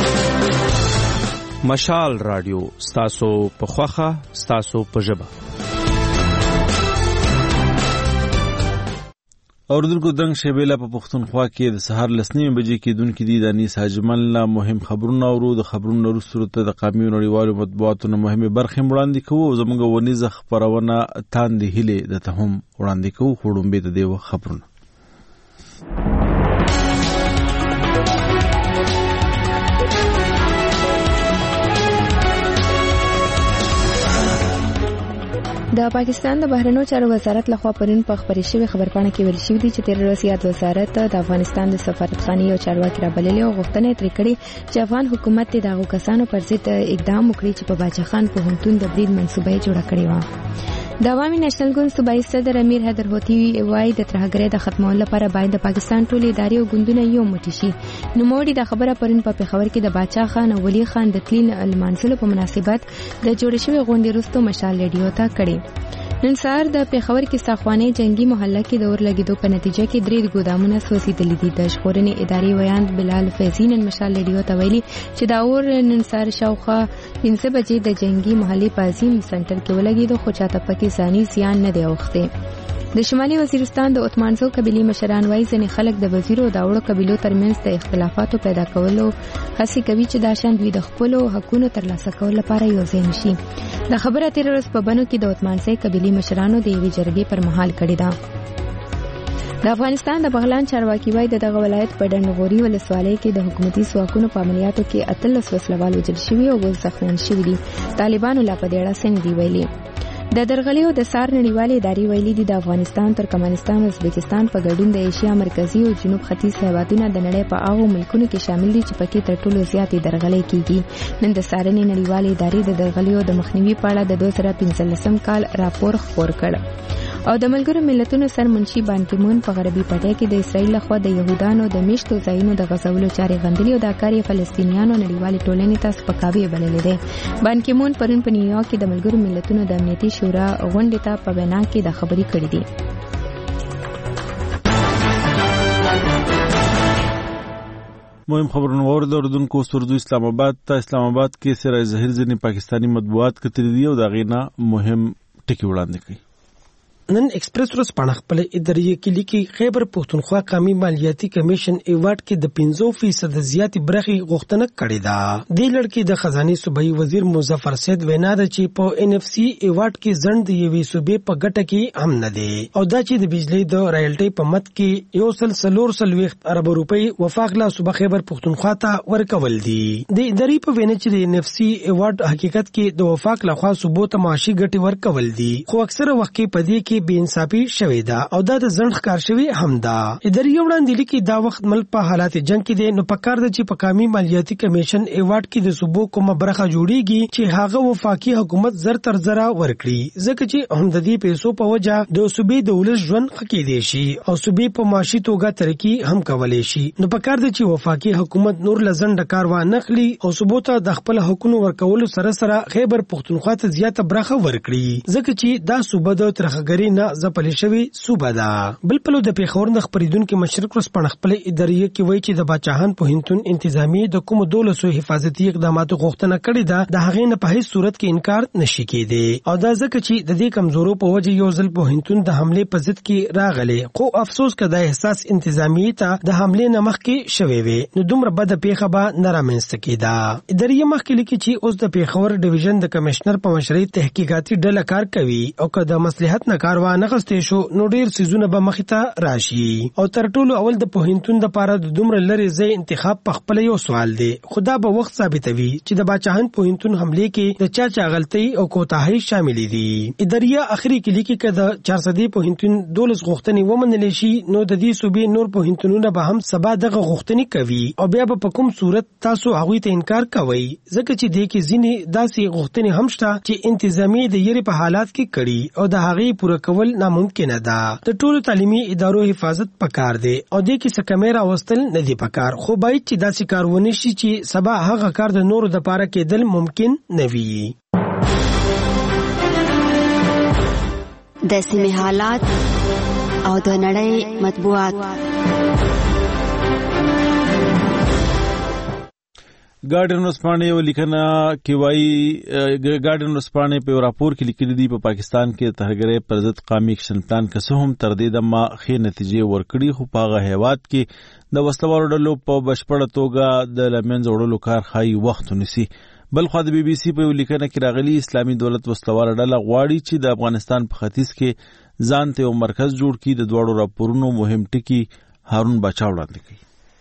Speaker 8: مشال رادیو ستاسو په خوښه، ستاسو په ژبه.
Speaker 1: اوردونکو درنګ شیبېلا په پښتونخوا کې د سهار 9:30 بجې کېدونکي دي د انیس حاجمل مهم خبرونه اورو. د خبرونو وروسته د قومي او نړیوالو مطبوعاتو مهمه برخې وړاندې کوو. زموږ ونیزه خبرونه تاندې هیله د ته هم وړاندې کوو. خورم به د دیو خبرونه
Speaker 2: د پاکستان د بهرنیو چارو وزارت لخوا پرون په خبري شوی خبرپاڼه کې ویل شوی دی چې تیر ورځ یاد وزارت د افغانستان د سفارتخانې او چارواکي رابللې او غوښتنه ترې کړې چې افغان حکومت د دغو کسانو پر ضد اقدام وکړي چې په باچا خان پوهنتون د برید منصوبه جوړه کړې و. د عوامي نېشنل ګوند صوبایي صدر امیر حیدر هوتي وايي د ترهګرۍ د ختمولو لپاره باید د پاکستان ټول ادارې او ګوندونه یو موټی شي. نوموړي د خبره پرون په پېښور کې د باچا خان او ولی خان د تلین المنزل په مناسبت د جوړ شوی غونډې وروسته مشال ریډیو ته کړي. نن سهار د پېښور کې ساخوانې جنگي محله کې د اور لګیدو په نتیجه کې 3 ګودامونه سوځېدلي دي. د ژغورنې ادارې ویاند بلال فیضي نن مشال ریډیو ته ویلي چې دا اور نن سهار شاوخوا 5 بجې د جنگي محلې په عظیم سنټر کې ولګیدو خو چاته پکې ځاني زیان نه دی اوښتی. د شمالي وزیرستان د عثمانزو قبيلي مشران وايي ځنې خلک د وزیرو او داوړو قبيلو ترمنځ د اختلافاتو پیدا کولو هڅه کوي چې دا شان دوی د خپل حقوقو ترلاسه کولو لپاره یو ځای نشي. د خبره تیر ورځ په بنو کې د عثمانزي قبيلي مشرانو د یوې جرګې پر مهال کړې ده. د افغانستان د بغلان چارواکي وايي دغه ولایت په ډنډغوري ولسوالۍ کې د حکومتي ځواکونو په عملیاتو کې 18 وسلوال وژل شوي او زخمیان شوي دي. طالبانو لا په دې اړه څه نه دي ویلي. د درغلیو د سار نړیوالې ادارې ویلي دي د افغانستان، ترکمنستان او ازبکستان په ګډون د ایشیا مرکزی او جنوب ختیځ هیوادونو د نړۍ په هغو ملکونو کې شامل دي چې پکې تر ټولو زیاتې درغلۍ کیږي. نن د سارنې نړیوالې ادارې د درغلیو د مخنیوي په اړه د 2015 کال راپور خپور کړ او د ملګرو ملتونو سرمنشي بان کی مون په غربي پټي کې د اسرایل لخوا د يهودانو د میشتو ځایونو د غزولو چارې غندلې او د کاري فلسطینیانو نړیوالې ټولنې ته سپکاوی بللې ده. بان کی مون پرون په نیویارک کې د ملګرو ملتونو د امنیتي شورا غونډې ته په وینا کې د خبرې کړې دي.
Speaker 1: مهم خبرونه ورده اردوونکو استردو اسلام آباد کې سره ظاهر ځنی پاکستانی مطبوعات کتري دي او دا غینا مهم ټکی وړاندې کوي.
Speaker 21: نن ایکسپریس ورځ پاڼه خپل ادارې کې لیکي خیبر پښتونخوا قومي مالیاتي کمیشن ایوارډ کې د 50% زیاتې برخې غوښتنه کړې ده. د لړکې د خزانه صوبایي وزیر مظفر سید وینا ده چې په ان اف سی ایوارډ کې ځند یوې صوبې په ګټه کې هم نه دی او دا چې د بجلی د رایلټي په مت کې 1.4 ارب روپۍ وفاقله صوبه خیبر پښتونخوا ته ورکول دي. د ادارې په وینا چې د ان اف سی ایوارډ حقیقت کې د وفاق لخوا صوبو ته معاشي ګټې ورکول دي خو اکثره وخت کې په دې کې بے انصافي شوې ده او دا د ځنډ ښکار شوی هم ده. ادارې وړاندې لیکي دا وخت ملک په حالات جنگ کې دی نو پکار ده چې په قومي مالیاتي کمیشن ایوارډ کې د صوبو کومه برخه جوړیږي چې هغه وفاقي حکومت زر تر زره ورکړي ځکه چې هم د دې پیسو په وجه د صوبې د ولس ژوند ښه کېدی شي او صوبې په معاشي توګه ترقي هم کولی شي. نو پکار ده چې وفاقي حکومت نور لزنډ کار وانه خلی او صوبو ته د خپل حقوقو ورکولو سره سره خیبر پښتونخوا ته زیاته برخه ورکړي ځکه چې دا صوبه د ترهګرۍ نه ځپلې شوی صوبه ده. بل پلو د پیښور د خبرېدونکو مشرق ورځپاڼه خپل ادارې کې وایي چې د باچاهان پوهنتون انتظامی د کوم 1200 حفاظتي اقداماتو غوښتنه کړې ده د هغې نه په هیڅ صورت کې انکار نشي کېدی او دا ځکه چې د دې کمزورو په وجه یو ځل پوهنتون د حمله په ضد کې راغلی خو افسوس کدا احساس انتظامی ته د حمله نه مخکې شوی وي نو دومره بد پیښه به نه رامنځته کېده. ادارې مخکې لیکي چې اوس د پیښور ډیویژن د کمشنر په مشرۍ تحقیقاتي ډله کار کوي او که د مصلحت نه کار وانه غستې شو نو ډیر سيزونه به مخ ته راشي او تر ټولو اول د پوهنتون د پاره د دومره لري ځای انتخاب په خپل یو سوال دی. خدا به وخت ثابتوي چې د باچاهان پوهنتون حمله کې د چا غلطي او کوتاهي شامل دي. ادارې اخري کې لیکي چې د 400 پوهنتون 12 غوښتنې ومنل شي نو د دې صوبې نور پوهنتونونه به هم سبا دغه غوښتنې کوي او بیا به په کوم صورت تاسو هغه ته انکار کوئ ځکه چې د کې ځینې داسې غوښتنې هم شته چې انتظامی د یری په حالات کې کړي او د هغې پوره کول ناممکن ده. د ټولو تعلیمي ادارو حفاظت پکار دی او د کې څه کیمرا وستل نه دی پکار خو باید چې داسې کارونه شي چې سبا هغه کار د نورو د پاره کېدل ممکن نه وي.
Speaker 22: د سیمې حالات او د نړۍ مطبوعات.
Speaker 1: ګارډین ورځپاڼې یو لیکنه کې وایي ګارډین ورځپاڼې په راپور کې لیکلي دي په پاکستان کې ترهګرۍ پر ضد قومي اکشن پلان که څه هم تر دې دمه ښې نتیجې ورکړي خو په هغه هیواد کې د وسلوالو ډلو په بشپړه توګه د له منځه وړلو کار ښایي وخت ونیسي. بلخوا د BBC په یو لیکنه کې راغلي اسلامي دولت وسلواله ډله غواړي چې د افغانستان په ختیځ کې ځان ته یو مرکز جوړ کړي. د دواړو راپورونو مهم ټکي هارون باچا وړاندې کوي.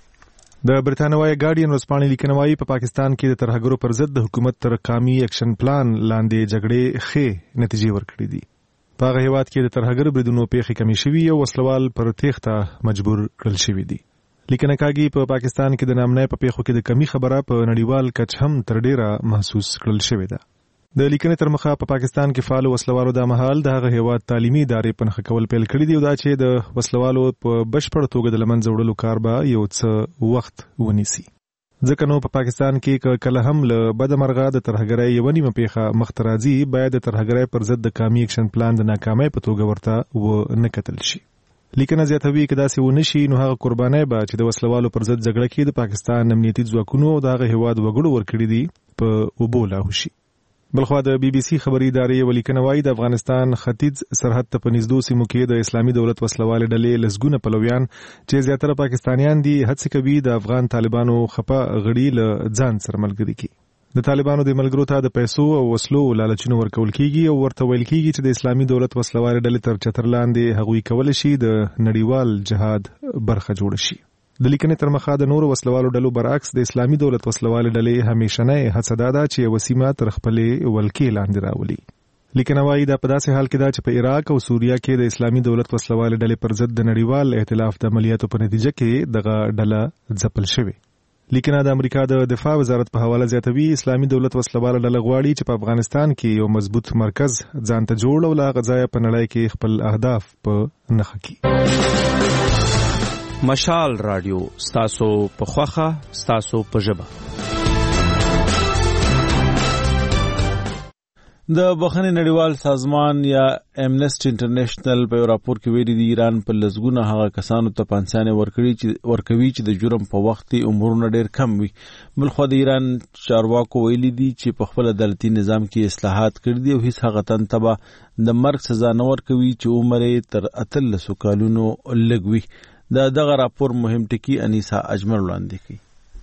Speaker 4: د برتانوي ګارډین ورځپاڼې لیکنه وايي په پاکستان کې د ترهګرو پر ضد د حکومت تر قومي اکشن پلان لاندې جګړې ښې نتیجې ورکړې دي. په هغه هیواد کې د ترهګر بریدونو پیښې کمې شوي او وسلوال پر تېښته مجبور کړل شوي دي. لیکنه کاږي په پاکستان کې د نامنۍ په پیښو کې د کمی خبره په نړیوال کچ هم تر ډیره محسوس کړل شوې ده. د لیکنې تر مخه په پاکستان کې فعال وسلوالو د مهال د هغه هیواد تعلیمي ادارې په نښه کول پیل کړي دي او دا چې د وسلوالو په بشپړ توګه د لمنځه وړلو کار به یو څه وخت ونیسي. ځکه نو په پاکستان کې کله هم له بدمرغه د ترهګرۍ یوه نیمه پیښه مخته راځي باید د ترهګرۍ پر ضد د قومي اکشن پلان د ناکامۍ په توګه ورته ونه کتل شي. لیکنه زیاتوي که داسې ونه شي نو هغه قربانۍ به چې د وسلوالو پر ضد جګړه کې د پاکستان امنیتي ځواکونو او د هغه هیواد وګړو ورکړي دي په اوبو لاهو شي. بلخوا د BBC خبري ادارې ولیکنه وايي د افغانستان ختیځ سرحد ته په نږدې سیمو کې د اسلامي دولت وسلوالې ډلې لسګونه پلویان چې زیاتره پاکستانیان دي هڅه کوي د افغان طالبانو خپه غړي له ځان سره ملګري کړي. د طالبانو د ملګرو ته د پیسو او وسلو لالچونه ورکول کیږي او ورته ویل کیږي چې د اسلامي دولت وسلوالې ډلې تر چتر لاندې هغوی کول شي د نړیوال جهاد برخه جوړ شي. د لیکنې تر مخه د نورو وسلوالو ډلو برعکس د اسلامي دولت وسلوالې ډلې همیشنه هڅه ده چې وسیمه تر خپلې ولکې لاندې راولي. لیکنه وايي دا په داسې حال کې ده چې په عراق او سوریه کې د اسلامي دولت وسلوالې ډلې پر ضد د نړیوال ائتلاف د عملیاتو په نتیجه کې دغه ډله ځپل شوې. لیکنه د امریکا د دفاع وزارت په حواله زیاتوي اسلامي دولت وسلواله ډله غواړي چې په افغانستان کې یو مضبوط مرکز ځان ته جوړ او لا غځای په نړۍ کې خپل اهداف په نښه کړي.
Speaker 8: مشال رادیو ستاسو په خوخه ستاسو په ژبه.
Speaker 1: د بخښنې نړیوال سازمان یا امنسټي انټرنیشنل په راپور کې ویلي دی ایران په لسګونه هغه کسانو ته پانسیانې ورکوي چې د جرم په وخت عمرونه ډېر کم وي. بلخوا د ایران چارواکو ویلي دي چې په خپل عدالتي نظام کې اصلاحات کړي دي او هیڅ هغه تن ته به د مرګ سزا نه ورکوي چې عمر یې تر 13 کالونو لږ وي. دغه راپور مهم ټکی انیسا اجمل وړاندې کوي.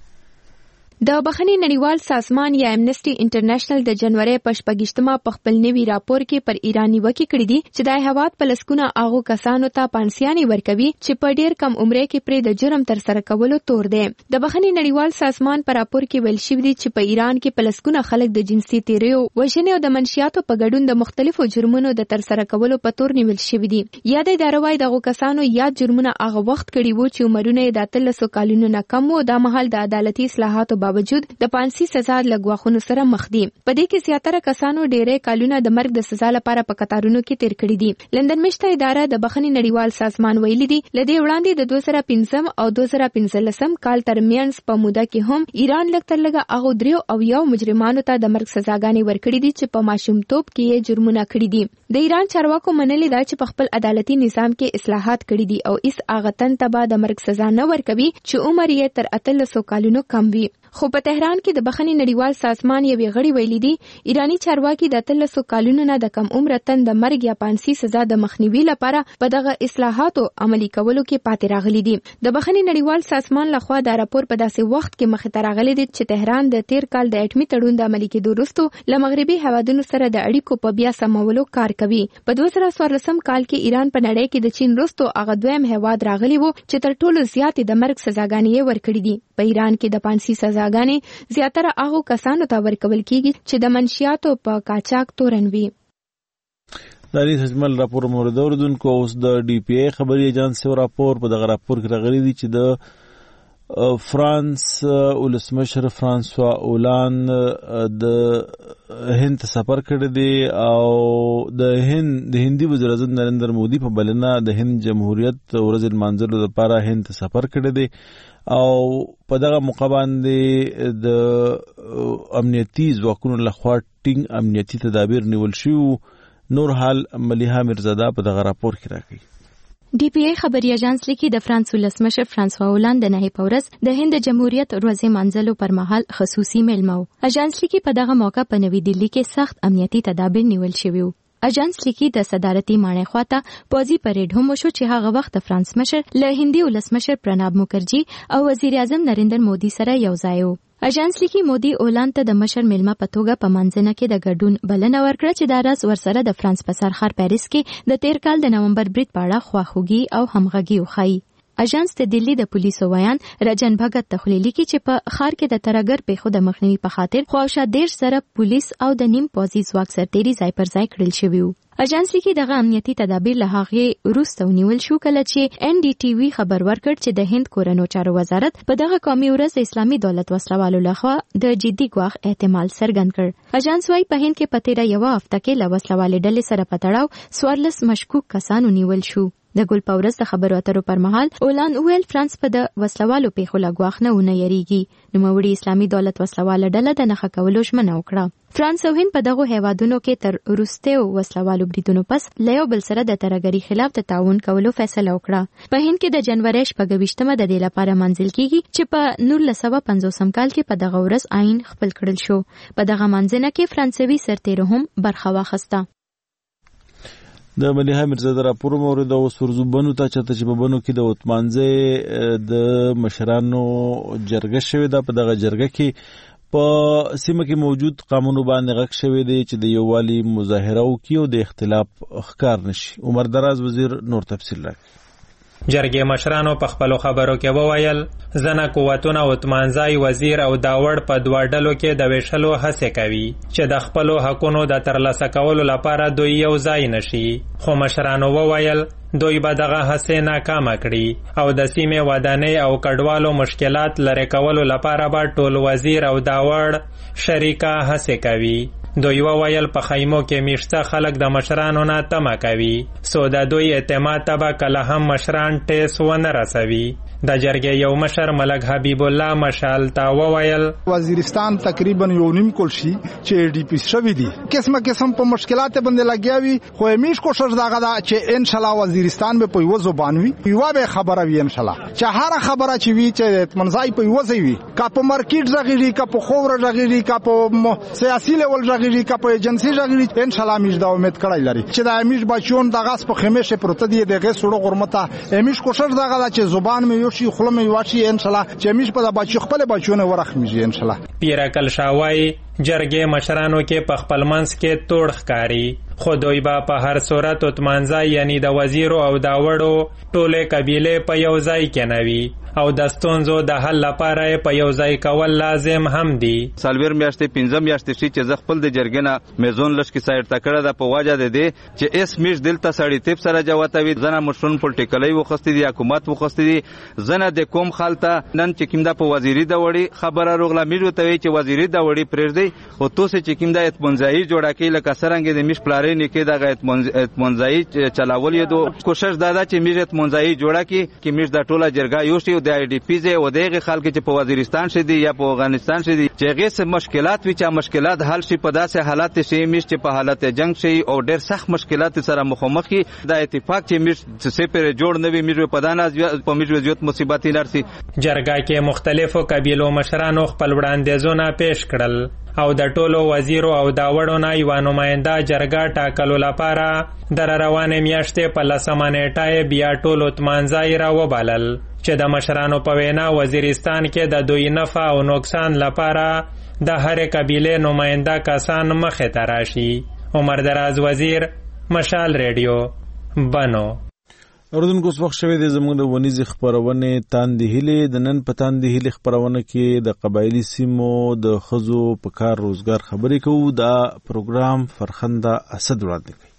Speaker 2: د بخښنې نړیوال سازمان یا امنسټي انټرنیشنل د جنوري په 28مه په خپل نوي راپور کې پر ایران نیوکې کړې دي چې د هیواد په لسګونه هغو کسانو ته پانسیانې ورکوي چې په ډېر کم عمر کې پرې د جرم ترسره کولو تور دی. د بخښنې نړیوال سازمان په راپور کې ویل شوی دی چې په ایران کې په لسګونه خلک د جنسي تیریو، وژنې او د منشیاتو په ګډون د مختلفو جرمونو د ترسره کولو په تور نیول شوی دي. یاد اداره وايي دغه کسانو یاد جرمونه هغه وخت کړي وو چې عمرونه یې د 13 کالونو نه کم وو. دا مهال د عدالتي اصلاحاتو باوجود د پانسي سزا د لګواخونو سره مخ دي. په دې کې زیاتره کسانو ډېرې کالونه د مرګ د سزا لپاره په قطارونو کې تیر کړي دي. لندن مشته اداره د بخښنې نړیوال سازمان ویلي دي لدې وړاندې د 2015 او 2015 کال ترمنځ په موده کې هم ایران لږ تر لږه هغه 3 مجرمانو ته د مرګ سزاګانې ورکړي دي چې په ماشومتوب کې یې جرمونه کړي دي. د ایران چارواکو منلي دا چې په خپل عدالتي نظام کې اصلاحات کړي دي او هیڅ هغه تن ته به د مرګ سزا نه ورکوي چې عمر یې تر 13 کالونو کم وي. خو په تهران کې د بخښنې نړیوال سازمان یوې غړي ویلي دي ایرانی چارواکي د 13 کالونو نه د کم عمر تن د مرګ یا پانسي سزا د مخنیوي لپاره په دغه اصلاحاتو عملي کولو کې پاتې راغلي دي. د بخښنې نړیوال سازمان لخوا دا راپور په داسې وخت کې مخې ته راغلی دی چې تهران د تیر کال د اټمي تړون د عملي کېدو وروسته له مغربي هیوادونو سره د اړیکو په بیا سمولو کار کوي. په 2014 کال کې ایران په نړۍ کې د چین وروسته هغه دویم هیواد راغلی وو چې تر ټولو زیاتې د مرګ سزاګانې ورکړي دي. په ایران کې د پانسي سزاګانې زیاتره هغو کسانو ته ورکول کیږي چې د منشیاتو په قاچاق تورن وي.
Speaker 1: داری سجمل راپور مورد اوردونکو اوس د ډي پی ای خبري ایجنس راپور په دغه راپور کې راغلي دي چې د فرانس ولسمشر فرانسوا اولان د هند سفر کړی دی او د هندي وزیر اعظم نریندر مودي په بلنه د هند جمهوریت ورځ لمانځلو لپاره هند سفر کړی دی او په دغه موقع باندې د امنیتي ځواکونو لخوا ټینګ امنیتي تدابیر نیول شوي. نور حال ملیحه میرزاده په دغه راپور کې راکړي.
Speaker 2: ډي پی ای خبري اژانس لیکي د فرانس ولسمشر فرانسوا هولند د نهي پورس د هند جمهوریت ورځې منځلو پر مهال خصوصي مېلمه و. اژانس لیکي په دغه موقع په نوي دهلي کې سخت امنیتي تدابیر نیول شوي وو. اژانس لیکي د صدارتي ماڼۍ خواته پوځي پریډ هم وشو چې هغه وخت د فرانس مشر له هندي ولسمشر پرناب مکرجي او وزیر اعظم نریندر مودي سره یو ځای وو. اژانس لیکي مودي اولند ته د مشر میلمه په توګه په منځنه کې د ګډون بلنه ورکړه چې دا راز ورسره د فرانس په سرخر پیریس کې د تیر کال د نومبر برید په اړه خواخوږي او همغږي وښایي. اژانس د دلی د پولیسو ویان رجن بھگت تخلیلی کی چې په خار کې د ترګر په خود مخنیوي په خاطر خواوشا 1.5 سره پولیس او د نیم پوځي ځواک سرتيري ځای پر ځای کړل شوی وو. اژانس لیکي دغه امنیتي تدابیر له هغه وروسته ونیول شو کله چې ان ډي ټي وی خبر ورکړ چې د هند کورنو چارو وزارت په دغه قومي ورځ د اسلامي دولت وسلوالو لخوا د جدي ګواښ احتمال څرګند کړ. اژانس وايي په هند کې په تیره یوه هفته کې له وسلوالې ډلې سره په تړاو 14 مشکوک کسان ونیول شو. د ګل پورس د خبرو اترو پر مهال اولان ویل فرانس په د وسلوالو پیښو لګواخ نه ونه یریږي. نوموړي اسلامي دولت وسلواله ډله د نخښه کولو ژمنه وکړه. فرانس او هند په دغه هیوادونو کې تر وروستیو وسلوالو بریدونو پس له یو بل سره د ترګری خلاف د تعاون کولو فیصله وکړه. په هند کې د جنوري 28مه د دې لپاره منځل کیږي چې په 1950 کال کې په دغه ورځ آئین خپل کړل شو. په دغه منځنه کې فرانسوي سرتیرو هم برخه واخیسته.
Speaker 1: د مليحه مرزا د راپور مورد او سرزو بنو ته چته چې په بنو کې د وتمانځه د مشرانو جرګه شوې ده. په دغه جرګه کې په سیمه کې موجود قانون باندې غږ شوی دی چې د یووالي مظاهره وکړي او د اختلاف ښکار نشي. عمر دراز وزیر نور تفصیل راکړي.
Speaker 6: جرګې مشرانو په خپلو خبرو کې وویل ځنه قوتونه عثمانزای وزیر او داوړ په دوه ډلو کې د ویشلو هڅې کوي چې د خپلو حقونو د ترلاسه کولو لپاره دوی یو ځای نشي. خو مشرانو وویل دوی به دغه هڅې ناکامه کړي او د سیمې ودانۍ او کډوالو مشکلات لرې کولو لپاره به ټول وزیر او داوړ شریکه هڅې کوي. دوی وویل په خیمو کې میشته خلک د مشرانو نه تمه کوي سو د دوی اعتماد ته به کله هم مشران ټیس ونه رسوي. د جرګې یو مشر ملک حبیب الله مشال تا وویل
Speaker 7: وزیرستان تقریبا یو نیم کول شي چې ډي پی شوی دي قسمه قسم په مشکلات باندې لګیاوي خو همیش کوشش داغه دا چې ان شاء الله وزیرستان به په یو زبان وي یو به خبره وي ان شاء الله چې هر خبره چې وي چې منځای په یو ځای وي کا په مارکیټ ځغیږي کا په خور ځغیږي کا په سیاسي لیول ځغیږي کا په ایجنسی ځغیږي ان شاء الله میش دا امید کړای لري چې دا همیش بچون دغه په خمیشه پروت دي دغه سړو غرمته همیش کوشش داغه دا چې زبان مې شي خلمه واشي ان شاء الله چې میش په بچو خپل بچونه ورخمیږي ان شاء الله.
Speaker 6: پیرکل شاوای جرګې مشرانو کې په خپل منځ کې توړ ښکاری خو دوی به په هر صورت عثمانزای یعنی د وزیرو او داوړو ټوله قبیله په یو ځای کې نوي او د ستونزو د حل لپاره په یو ځای کول لازم هم دي.
Speaker 23: سالویر میاشتې 15 میاشتې شي چې خپل د جرګنه میزون لشکې سایډ تکړه د په واجه ده دي چې اس میش دلته سړی تیپ سره جواتوي زنه مشرون پولیټیکلي وخستې دي حکومت وخستې دي زنه د کوم خالته نن چې کیمدا په وزیری دا وړي خبره روغلا میجو ته چې وزیری دا وړي پرېږدي او تو چې کیمدا اتمنځای جوړه کې لکه سرنګ د میش پلارې نه کې دغه اتمنځای چلاول یو کوشش دادا چې میش اتمنځای جوړه کې میش د ټوله جرګه یو شی د آی ډی پی زه او دغه خلک چې په وزیرستان شدي یا په افغانستان شدي چې هغه څه مشکلات وي چې مشکلات حل شي په داسې حالت شي میش چې په حالت جنگ شي او ډېر سخت مشکلات سره مخامخ کی د اتفاق چې میش څه پر جوړ نه وي میش په دانه په میش وضعیت مصیبت لرسي.
Speaker 6: جرګه کې مختلفو قبیلو مشرانو خپل وړاندیزونه پیش کړل او د ټولو وزیرو او داوړو نه یو نماینده جرګه ټاکلو لپاره در روانه میاشتې په 10 نیټه بیا ټولو عثمانزای را وبلل چې د مشرانو په وینا وزیرستان کې د دوی نفع او نقصان لپاره د هر قبیله نماینده کسان مخې ته راشي. عمر دراز وزیر مشال ریډیو بنو.
Speaker 1: اردوونکو وخت شوی د زموږ د ونیز خبرونه تاندې هلي د نن په تاندې هلي خبرونه کې د قبایلی سیمو د خزو په کار روزګار خبرې کوو. دا پروګرام فرخنده اسد وړاندې کوي.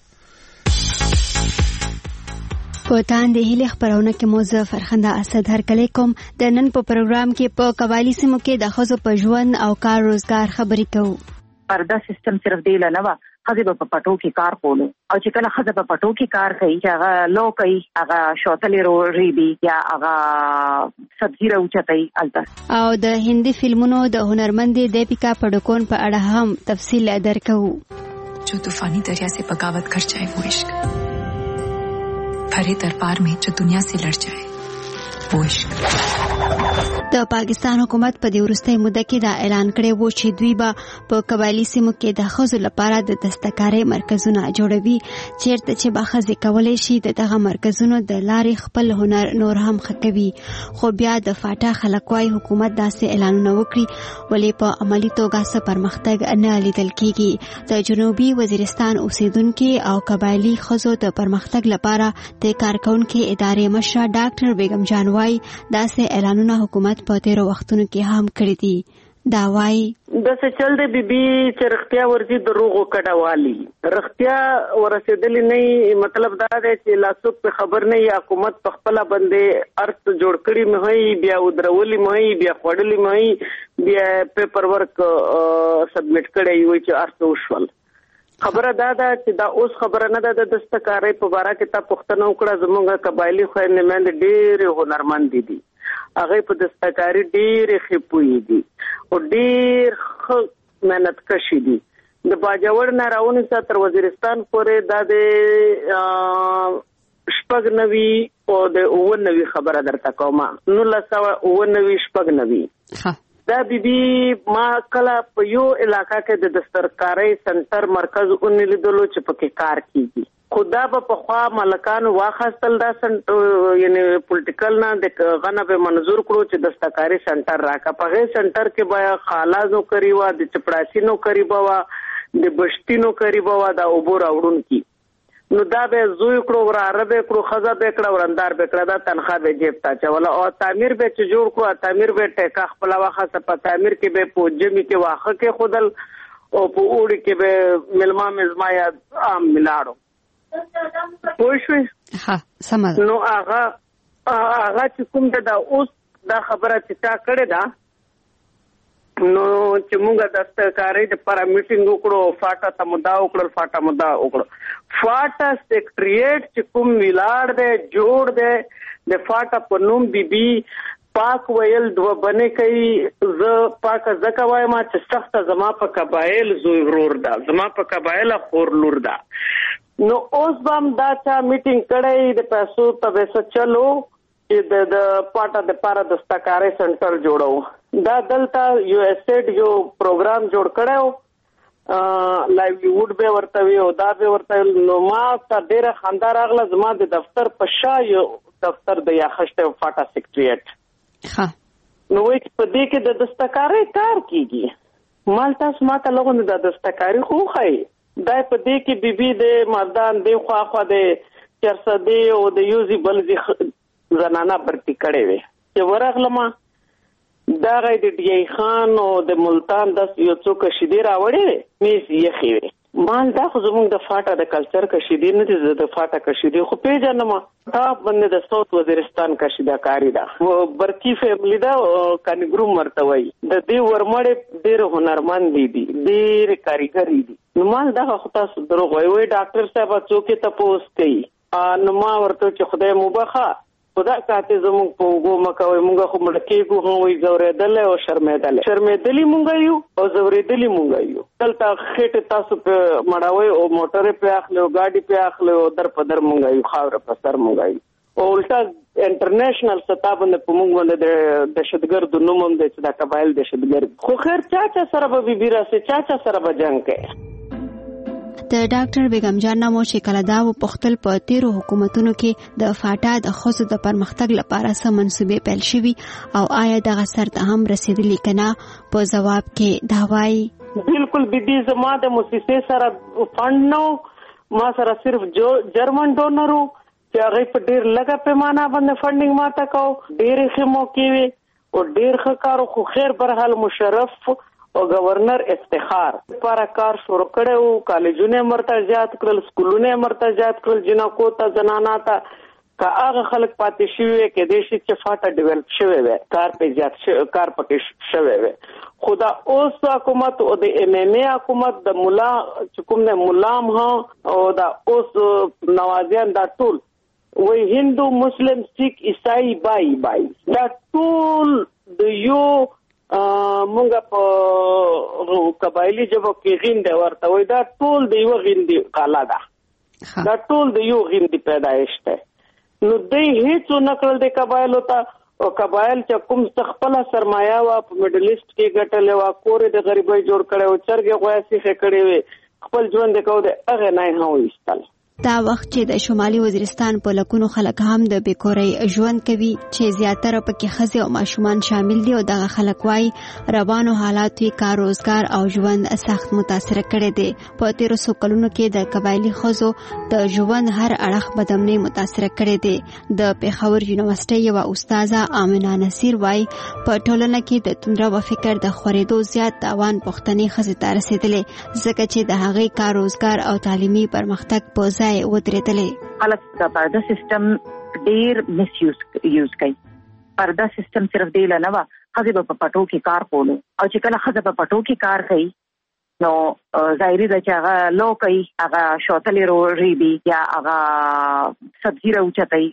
Speaker 17: په تاندې هلي خبرونه کې موزه فرخنده اسد هرکلی کوم. د نن په پروګرام کې په قبایلی سیمو کې د خزو په ژوند او کار روزګار خبرې کوو.
Speaker 11: پردا سیستم صرف دی نه وا خزه په پټو کې کار کولو او چې کله خزه په پټو کې کار کوي چې هغه لو کوي هغه شوتلې رو ریبي یا هغه سبزی راوچتای البته
Speaker 17: او د هندي فلمونو د هنرمندې دیپیکا پډوکون په اړه هم تفصیل درکو.
Speaker 24: जो तूफानी दरिया से बगावत कर जाए वो इश्क
Speaker 3: भरे दरबार में जो दुनिया से लड़ जाए वो इश्क।
Speaker 17: د پاکستان حکومت په دې وروستۍ موده کې دا اعلان کړی و چې دوی به په قبایلي سیمو کې د ښځو لپاره د دستکارۍ مرکزونه جوړوي، چیرته چې به ښځې کولی شي د دغه مرکزونو د لارې خپل هنر نور هم ښه کوي. خو بیا د فاټا خلک وایي حکومت داسې اعلانونه وکړي ولې په عملي توګه څه پرمختګ نه لیدل کیږي. د جنوبي وزیرستان اوسیدونکي او قبایلي ښځو د پرمختګ لپاره د کارکونکي ادارې مشره ډاکټر بیگم جان وایي داسې اعلانونه حکومت په تیرو وختونو کې هم کړی دي. دا وایي
Speaker 13: د څه چل دی بیبي چې رښتیا ورځي دروغو کډوالي رښتیا ورسېدلی نه، مطلب دا دی چې لاسوک په خبر نه یا حکومت په خپل باندې ارث جوړ کړی مې بیا ودرولي مې بیا خوړلي مې بیا پیپر ورک سبمټ کړی وي چې ارث وشول. خبره دا ده چې دا اوس خبره نه ده د دستکارۍ په باره کې تا پوښتنه وکړه. زموږ قبایلي خویندې میندې ډېرې هنرمند دي، هغه په دستکاری ډېرې ښې پوهې دي او ډېر ښه محنت کشي دي. د باجوړ نه راونیسه تر وزیرستان پورې دا د 96 او د 99 خبره درته کوم 1999 دا بیبي ما کله په یو علاقہ کې د دستکاری سنټر مرکز اونې لیدلو چې پکې کار کیږي. خدا په خوا ملکان واخستل دا یعنی پولیټیکل نه د غنه به منظور کړو چې دستکاری سنټر راکا. په هغه سنټر کې بیا خالازو کری وا د چپړاسینو کری بوا د بشتینو کری بوا دا اوبور اورون کی نو دا به زوی کړو ور عربه کړو خزا به کړو ورندار به کړه دا تنخواه به جیب تا چول او تعمیر به چې جوړ کړو تعمیر به ټیکا خپل واخه په تعمیر کې به پوجمی کې واخه کې خودل او په اوړي کې به ملما مزما یا عام ملاړو پوښوي.
Speaker 17: ها سمه
Speaker 13: نو هغه چې کوم دا اوس دا خبره چې تا کړې ده نو چې موږ د دستکاری د پر میټینګ وکړو فاټا ته مدا وکړو فاټا سیکریټریټ چې کوم ویلاړ دی جوړ دی د فاټا په نوم بیبي پاک ویل دوه بنې کوي. زه پاک زکه وایم چې سخت زما په قبایل زوی ورور ده زما په قبایل خور لور ده. نو اوس بام دا چا میټینګ کړی د پیسو په وسه چلو چې د پاټا د پاره دستکاری سنټر جوړو. دا دلته یو اسټ یو پروګرام جوړ کړو لایولیوډ به ورته وي او دا به ورته نو ما ته ډیره خندار اغله زما د دفتر په شا یو دفتر د یاخشته فاټا سیکریټریټ
Speaker 17: ها
Speaker 13: نو وایي په دې کې د دستکاری کار کیږي. مال تاسو ماته لغون د دستکاری خو خای دا په دې کې بیبي د مردان د خواخوا د چرسدي او د یوزي بلزي زنانا برتی کړي وي چې ورغلمه دا غي د ډي خان او د ملتان د یو څوک شیدې راوړې میس یې خوي مال دا خو زموږ د فاټا د کلچر کشیدې نه دي د فاټا کشیدې خو پیژنم دا باندې د ساوث وزیرستان کشیدا کاری دا برکی فیملی دا کنګرو مرتوي د دې ورمړې ډېر هنرمند دي ډېر کاریګر دي. نو مال دا خو تاسو دروغ وایي ډاکټر صاحب څوک ته پوس کوي نو ما ورته چې خدای مبخه خدا کاته زموږ په وګو مکوي موږ خو مړکیږو هم وي زورېدل او شرمېدلې موږ یو او زورېدلې موږ یو دلته خېټه تاسو په مړاوي او موټر په اخلو گاډي په اخلو در په در موږ یو خاور په سر موږ یو او الټا انټرنیشنل سطح باندې په موږ باندې د دهشتګرد نوم هم د قبایل دهشتګرد خو خیر چا سره به بیبي راسي چا سره به جنگ کوي.
Speaker 17: د ډاکټر بیگم جان نامو چې کله دا و پختل په تیرو حکومتونو کې د فاټا د ښځو د پرمختګ لپاره څه منصوبې پیل شوي او آیا دغه سرته هم رسیدلی کنه په جواب کې دا وایي
Speaker 13: بالکل بیبي زما د موسسې سره فند نو ما سره صرف جرمن ډونرو چې هغه په ډیر لږه پیمانه باندې فندینګ ماته کو ډیر ښه موقع وي او ډیر ښه کارو خو خیر برحال مشرف او گورنر افتخار لپاره کار شروع کړو. کالجونه مرتجات کړل سکولونه مرتجات کړل جنکو ته زنانا ته کا هغه خلک پاتې شوی کې دیشي چې فاټا ډیولپ شوی وي کار په زیات کار پکې شوی وي. خدا اوس حکومت او د ام ام ای حکومت د مولا چې کوم نه مولام ها او دا اوس نوازیان دا ټول وای هندو مسلم سیک عیسائی بای دا ټول د یو مونږه په قبایلی جبو کې غینده ورته وای دا ټول د یو غیندي قالا ده دا ټول د یو غیندي پیدایش ده دوی هیڅ نه کړل د قبایلو ته او قبایل چې کوم خپل سرمایه وا په میډل ایسټ کې ګټلې وا کور د غریبۍ جوړ کړي او چرګ غواسي کړي وي خپل ژوند کو د هغه نه هوښتل
Speaker 17: دا وخت چې د شمالي وزیرستان په لکونو خلک هم د بیکورۍ ژوند کوي چې زیاتره پکې ښځې او ماشومان شامل دي او دغه خلک وايي روانو حالات وی کار روزګار او ژوند سخت متاثر کړي دي. په 1300 کلونو کې د قبایلی ښځو د ژوند هر اړخ بدمنۍ متاثر کړي دي. د پیښور یونیورسيټي یو استاده آمنه نصیر وايي په ټولنه کې د توندرو و فکر د خورېدو زیات تاوان پښتني ښځې ته رسیدلې ځکه چې د هغې کار روزګار او تعلیمي پرمختګ په
Speaker 11: خلک د پرده سیستم ډیر مس یوز کوي. پرده سیستم صرف دی نه و خزه په پټو کې کار کولو او چې کله خزه په پټو کې کار کوي نو ظاهري د چې هغه لو کوي هغه شوتلې روړي یا هغه سبزی راوچتای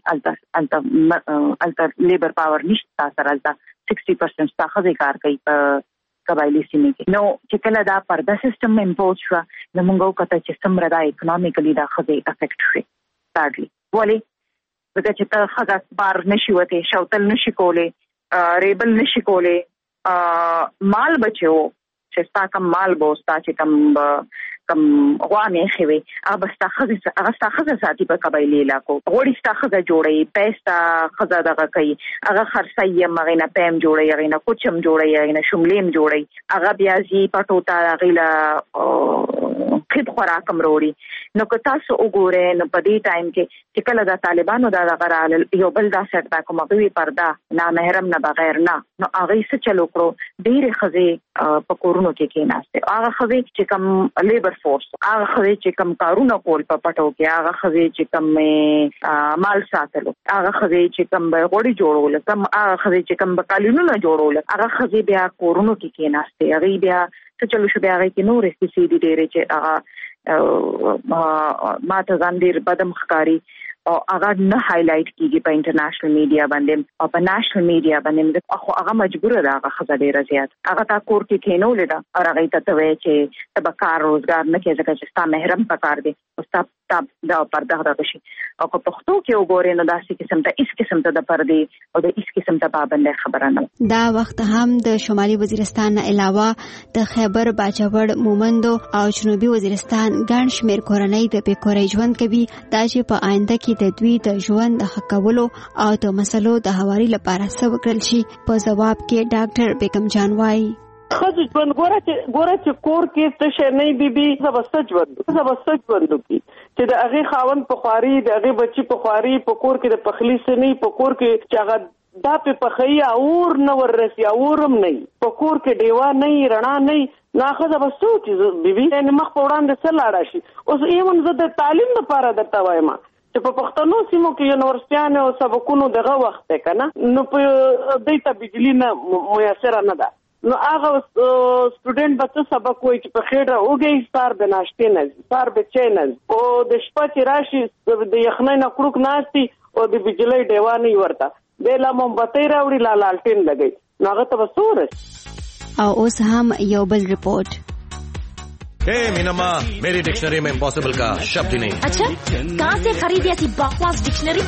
Speaker 11: الته لیبر پاور نشته سره الته 60% څخه کار کوي قبایلی سیمه کې. نو چې کله دا پرده سیستم امپوز شو نو موږ کته چې څومره دا اکونومیکلی دا خزه افیکټ شي ساډلی ولی ځکه چې ته خزه بار نشي وته شوتل نشي کوله ریبل نشي کوله مال بچو چې ستا کم مال بوستا چې کم غوامه خوي هغه ستا خزه ساتي په قبایلی علاقو غوړي ستا خزه جوړي پېستا خزه دغه کوي هغه خرڅي مغینه پم جوړي غینه کوچم جوړي غینه شملیم جوړي هغه بیا زی پټو تا غیلا خد خوراکم وروړي نو که تاسو وګورئ نو په دې ټایم کې چې کله د طالبانو دا غرال یو بل دا سټ باک مغوي پردا نه محرم نه بغیر نه نو هغه څه چلو کړو ډېر خزه په کورونو کې کېناسته هغه خزه چې کم لیبر فورس هغه خزه چې کم کارونه کول په پټو کې هغه خزه چې کم مال ساتلو هغه خزه چې کم غوړي جوړول کم هغه خزه چې کم قالینونه جوړول هغه خزه بیا کورونو کې کېناسته هغه بیا څه چلو شو بیا هغه کې نور استفادې ډېرې چې ما ته ځان ډېر بدم ښکاري او هغه نه هایلایټ کیږي په انټرنیشنل میډیا باندې او په نېشنل میډیا باندې خو هغه مجبور ده هغه خزه ډیره زیات هغه تا کور کې کینول ده او هغه ته وایي چې تب کار روزګار نه کوي ځکه چې ستا محرم پکار دی او ستا دا پرده ده شي او په پښتو کې وګورئ نو داسې قسم ته هیڅ قسم ته د پردې او د هیڅ قسم ته پابند خبره نه.
Speaker 17: دا وخت هم د شمالي وزیرستان نه علاوه د خیبر باجوړ مومندو او جنوبي وزیرستان ګڼ شمېر کورنۍ د بیکورۍ ژوند کوي دا چې په آینده کې د دوی د ژوند د ښه کولو او د مسلو د هواري لپاره څه وکړل شي. په ځواب کې ډاکټر بیگم جان وايي
Speaker 13: خځه ژوند ګوره چې کور کې څه شي نه بيبي زبسج ژوند کی چې د هغه خاوند په خواري د هغه بچي په خواري په کور کې د پخلی سنې په کور کې چې هغه دا په پخیا اور نه ورسي اورم نه په کور کې دیوا نه رڼا نه ناخذ بسو چې بيبي نه مخ په وړاندې سره لاړ شي اوس ایمن زه د تعلیم لپاره درته وایم چې په پښتنو سیمو کې یونیورسيټیانو او سبقونو دغه وخت ته کنه نو په دیتا بجلی نه میسر نه ده نو هغه سټوډنټ به سبق وایي چې په خېړه اوږي سار به ناشته نه سار به چینل او د شپه چې راشي د یخنۍ نه کړوک ناشتي او د بجلی دیواني ورته د لا مومبتي راوړي لا لالټین لګي نو هغه ته وسور
Speaker 17: او اوس هم یو بل رپورت.
Speaker 5: मीना माँ मेरी डिक्शनरी में इम्पॉसिबल का शब्द ही नहीं.
Speaker 14: अच्छा कहाँ से खरीदी ऐसी बकवास डिक्शनरी?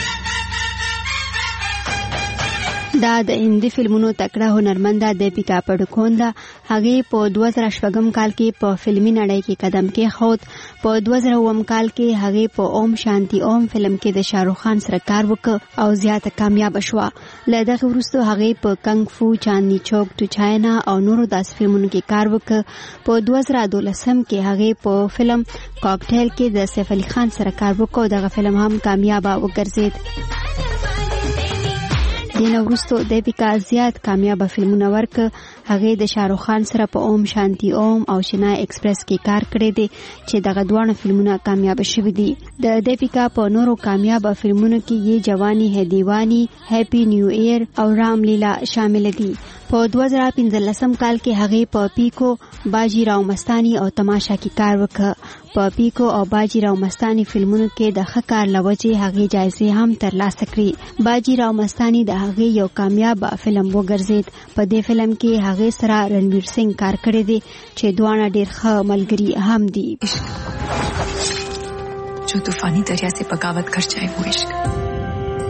Speaker 17: دا د هندي فلمونو تکړه هنرمنده دیپیکا پډوکون ده. هغه په 2008 کال کې په فلمي نړۍ کې قدم کېښود. په 2009 کال کې هغه په اوم شانتی اوم فلم کې د شاهرخ خان سره کار وکړ او زیاته کامیاب شوه. له دغه وروسته هغه په کنګ فو چاندنی چوک ټو چاینا او نورو داس فلمونو کې کار وکړ. په 2012 کې هغه په فلم کاکټیل کې د سیف علي خان سره کار وکړ. دغه فلم هم کامیاب وګرځید. دینه وروسته دیپیکا زیات کامیاب فلمونه ورکړ. هغه د شاهرخ خان سره په اوم شانتی اوم او شنا ایکسپریس کې کار کړی دی چې دغه دوه فلمونه کامیاب شوي دي. د دیپیکا په نورو کامیاب فلمونو کې یې جوانی ہے دیوانی، هیپی نیو ایر او رام لیلا شامل دي. په 2015 کال کې هغه په پیکو، باجی راو مستانی او تماشا کې کار وکړ. په پیکو او باجی راو مستانی فلمونو کې د ښه کار لوجې هغه جایزې هم ترلاسه کړې. باجی راو مستانی د هغه یو کامیاب فلم وګرځید. په دې فلم کې هغه سره رنویر سنگ کار کړی دی چې دوانه ډېر ښه ملګري هم دي.
Speaker 3: जो तूफानी दरिया से बगावत कर जाए वो इश्क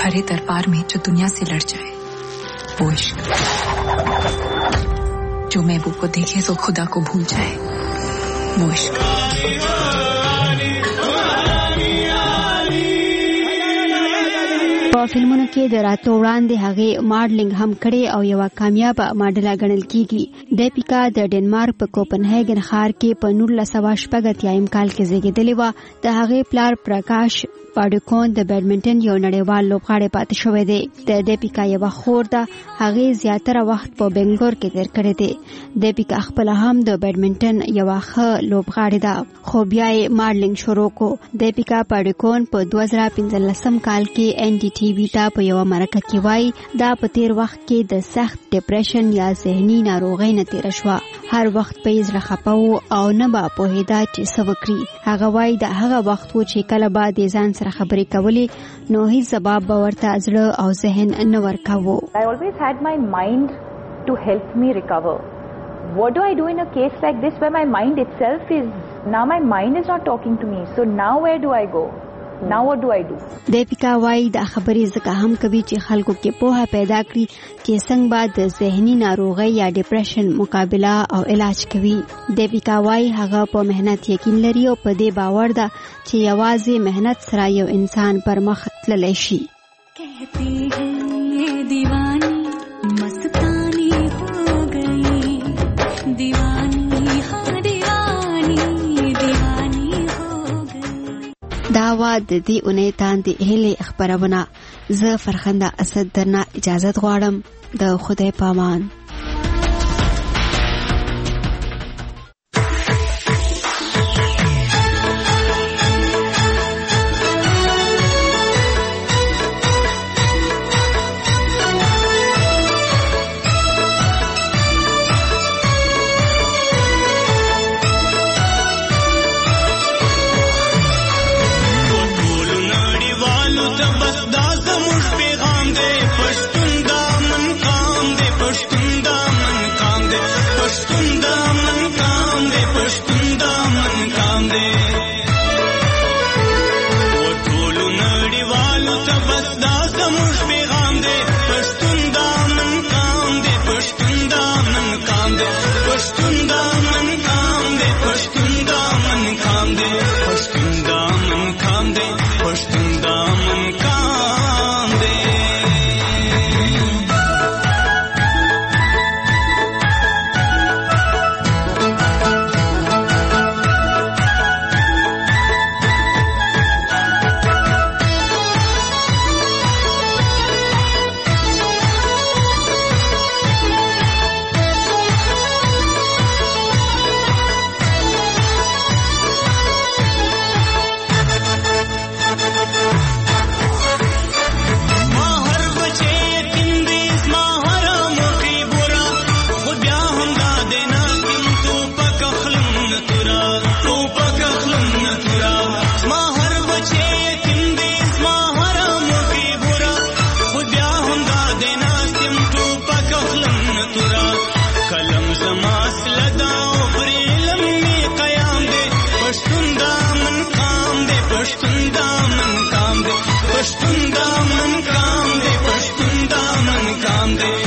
Speaker 3: हरे दरबार में जो दुनिया से लड़ जाए वो इश्क, जो महबूब को देखे तो खुदा को भूल जाए वो इश्क।
Speaker 17: په فلمونو کې د راتلو وړاندې هغې ماډلینګ هم کړې او یوه کامیابه ماډله ګڼل کیږي. دیپیکا د ډنمارک په کوپنهیګن ښار کې په 1986 کال کې زیږېدلې وه. د هغې پلار پرکاش پاډوکون د بیډمنټن یو نړیوال لوبغاړی پاتې شوی دی. د دیپیکا یوه خور ده، هغې زیاتره وخت په بنګلور کې تیر کړی دی. دیپیکا خپله هم د بیډمنټن یوه ښه لوبغاړې ده، خو بیا یې ماډلینګ شروع کړو. دیپیکا پاډوکون په 2015 کال کې ان ډي ټي وي ته په یوه مرکه کې وایي دا په تیر وخت کې د سخت ډپریشن یا ذهني ناروغۍ نه تیره شوه. هر وخت په یې زړه خفه و او نه به پوهېده چې څه وکړي. هغه وایي د هغه وخت و چې کله به د ځان سره خبرې کولې نو هیڅ ځواب به ورته زړه او ذهن نه ورکاوه.
Speaker 9: I always had my mind to help me recover. What do I do in a case like this where my mind itself is, now my mind is not talking to me, so now where do I go? Now what do I do?
Speaker 17: دیپیکا وایي دا خبرې ځکه هم کوي چې خلکو کې پوهه پیدا کړي چې څنګه به د ذهني ناروغۍ یا ډپریشن مقابله او علاج کوي. دیپیکا وایي هغه په مهنت یقین لري او په دې باور ده چې یوازې مهنت سره یو انسان پر مخ تللی شي.
Speaker 12: कहती है ये दीवानी मस्तानी हो गई दीवानी हाँ दीवानी दीवानी हो गई.
Speaker 17: دا وا د دې اونۍ تاندې هلې خبرونه. زه فرخنده اسد درنه اجازت غواړم. د خدای پامان.
Speaker 15: پښتون دا من کام دے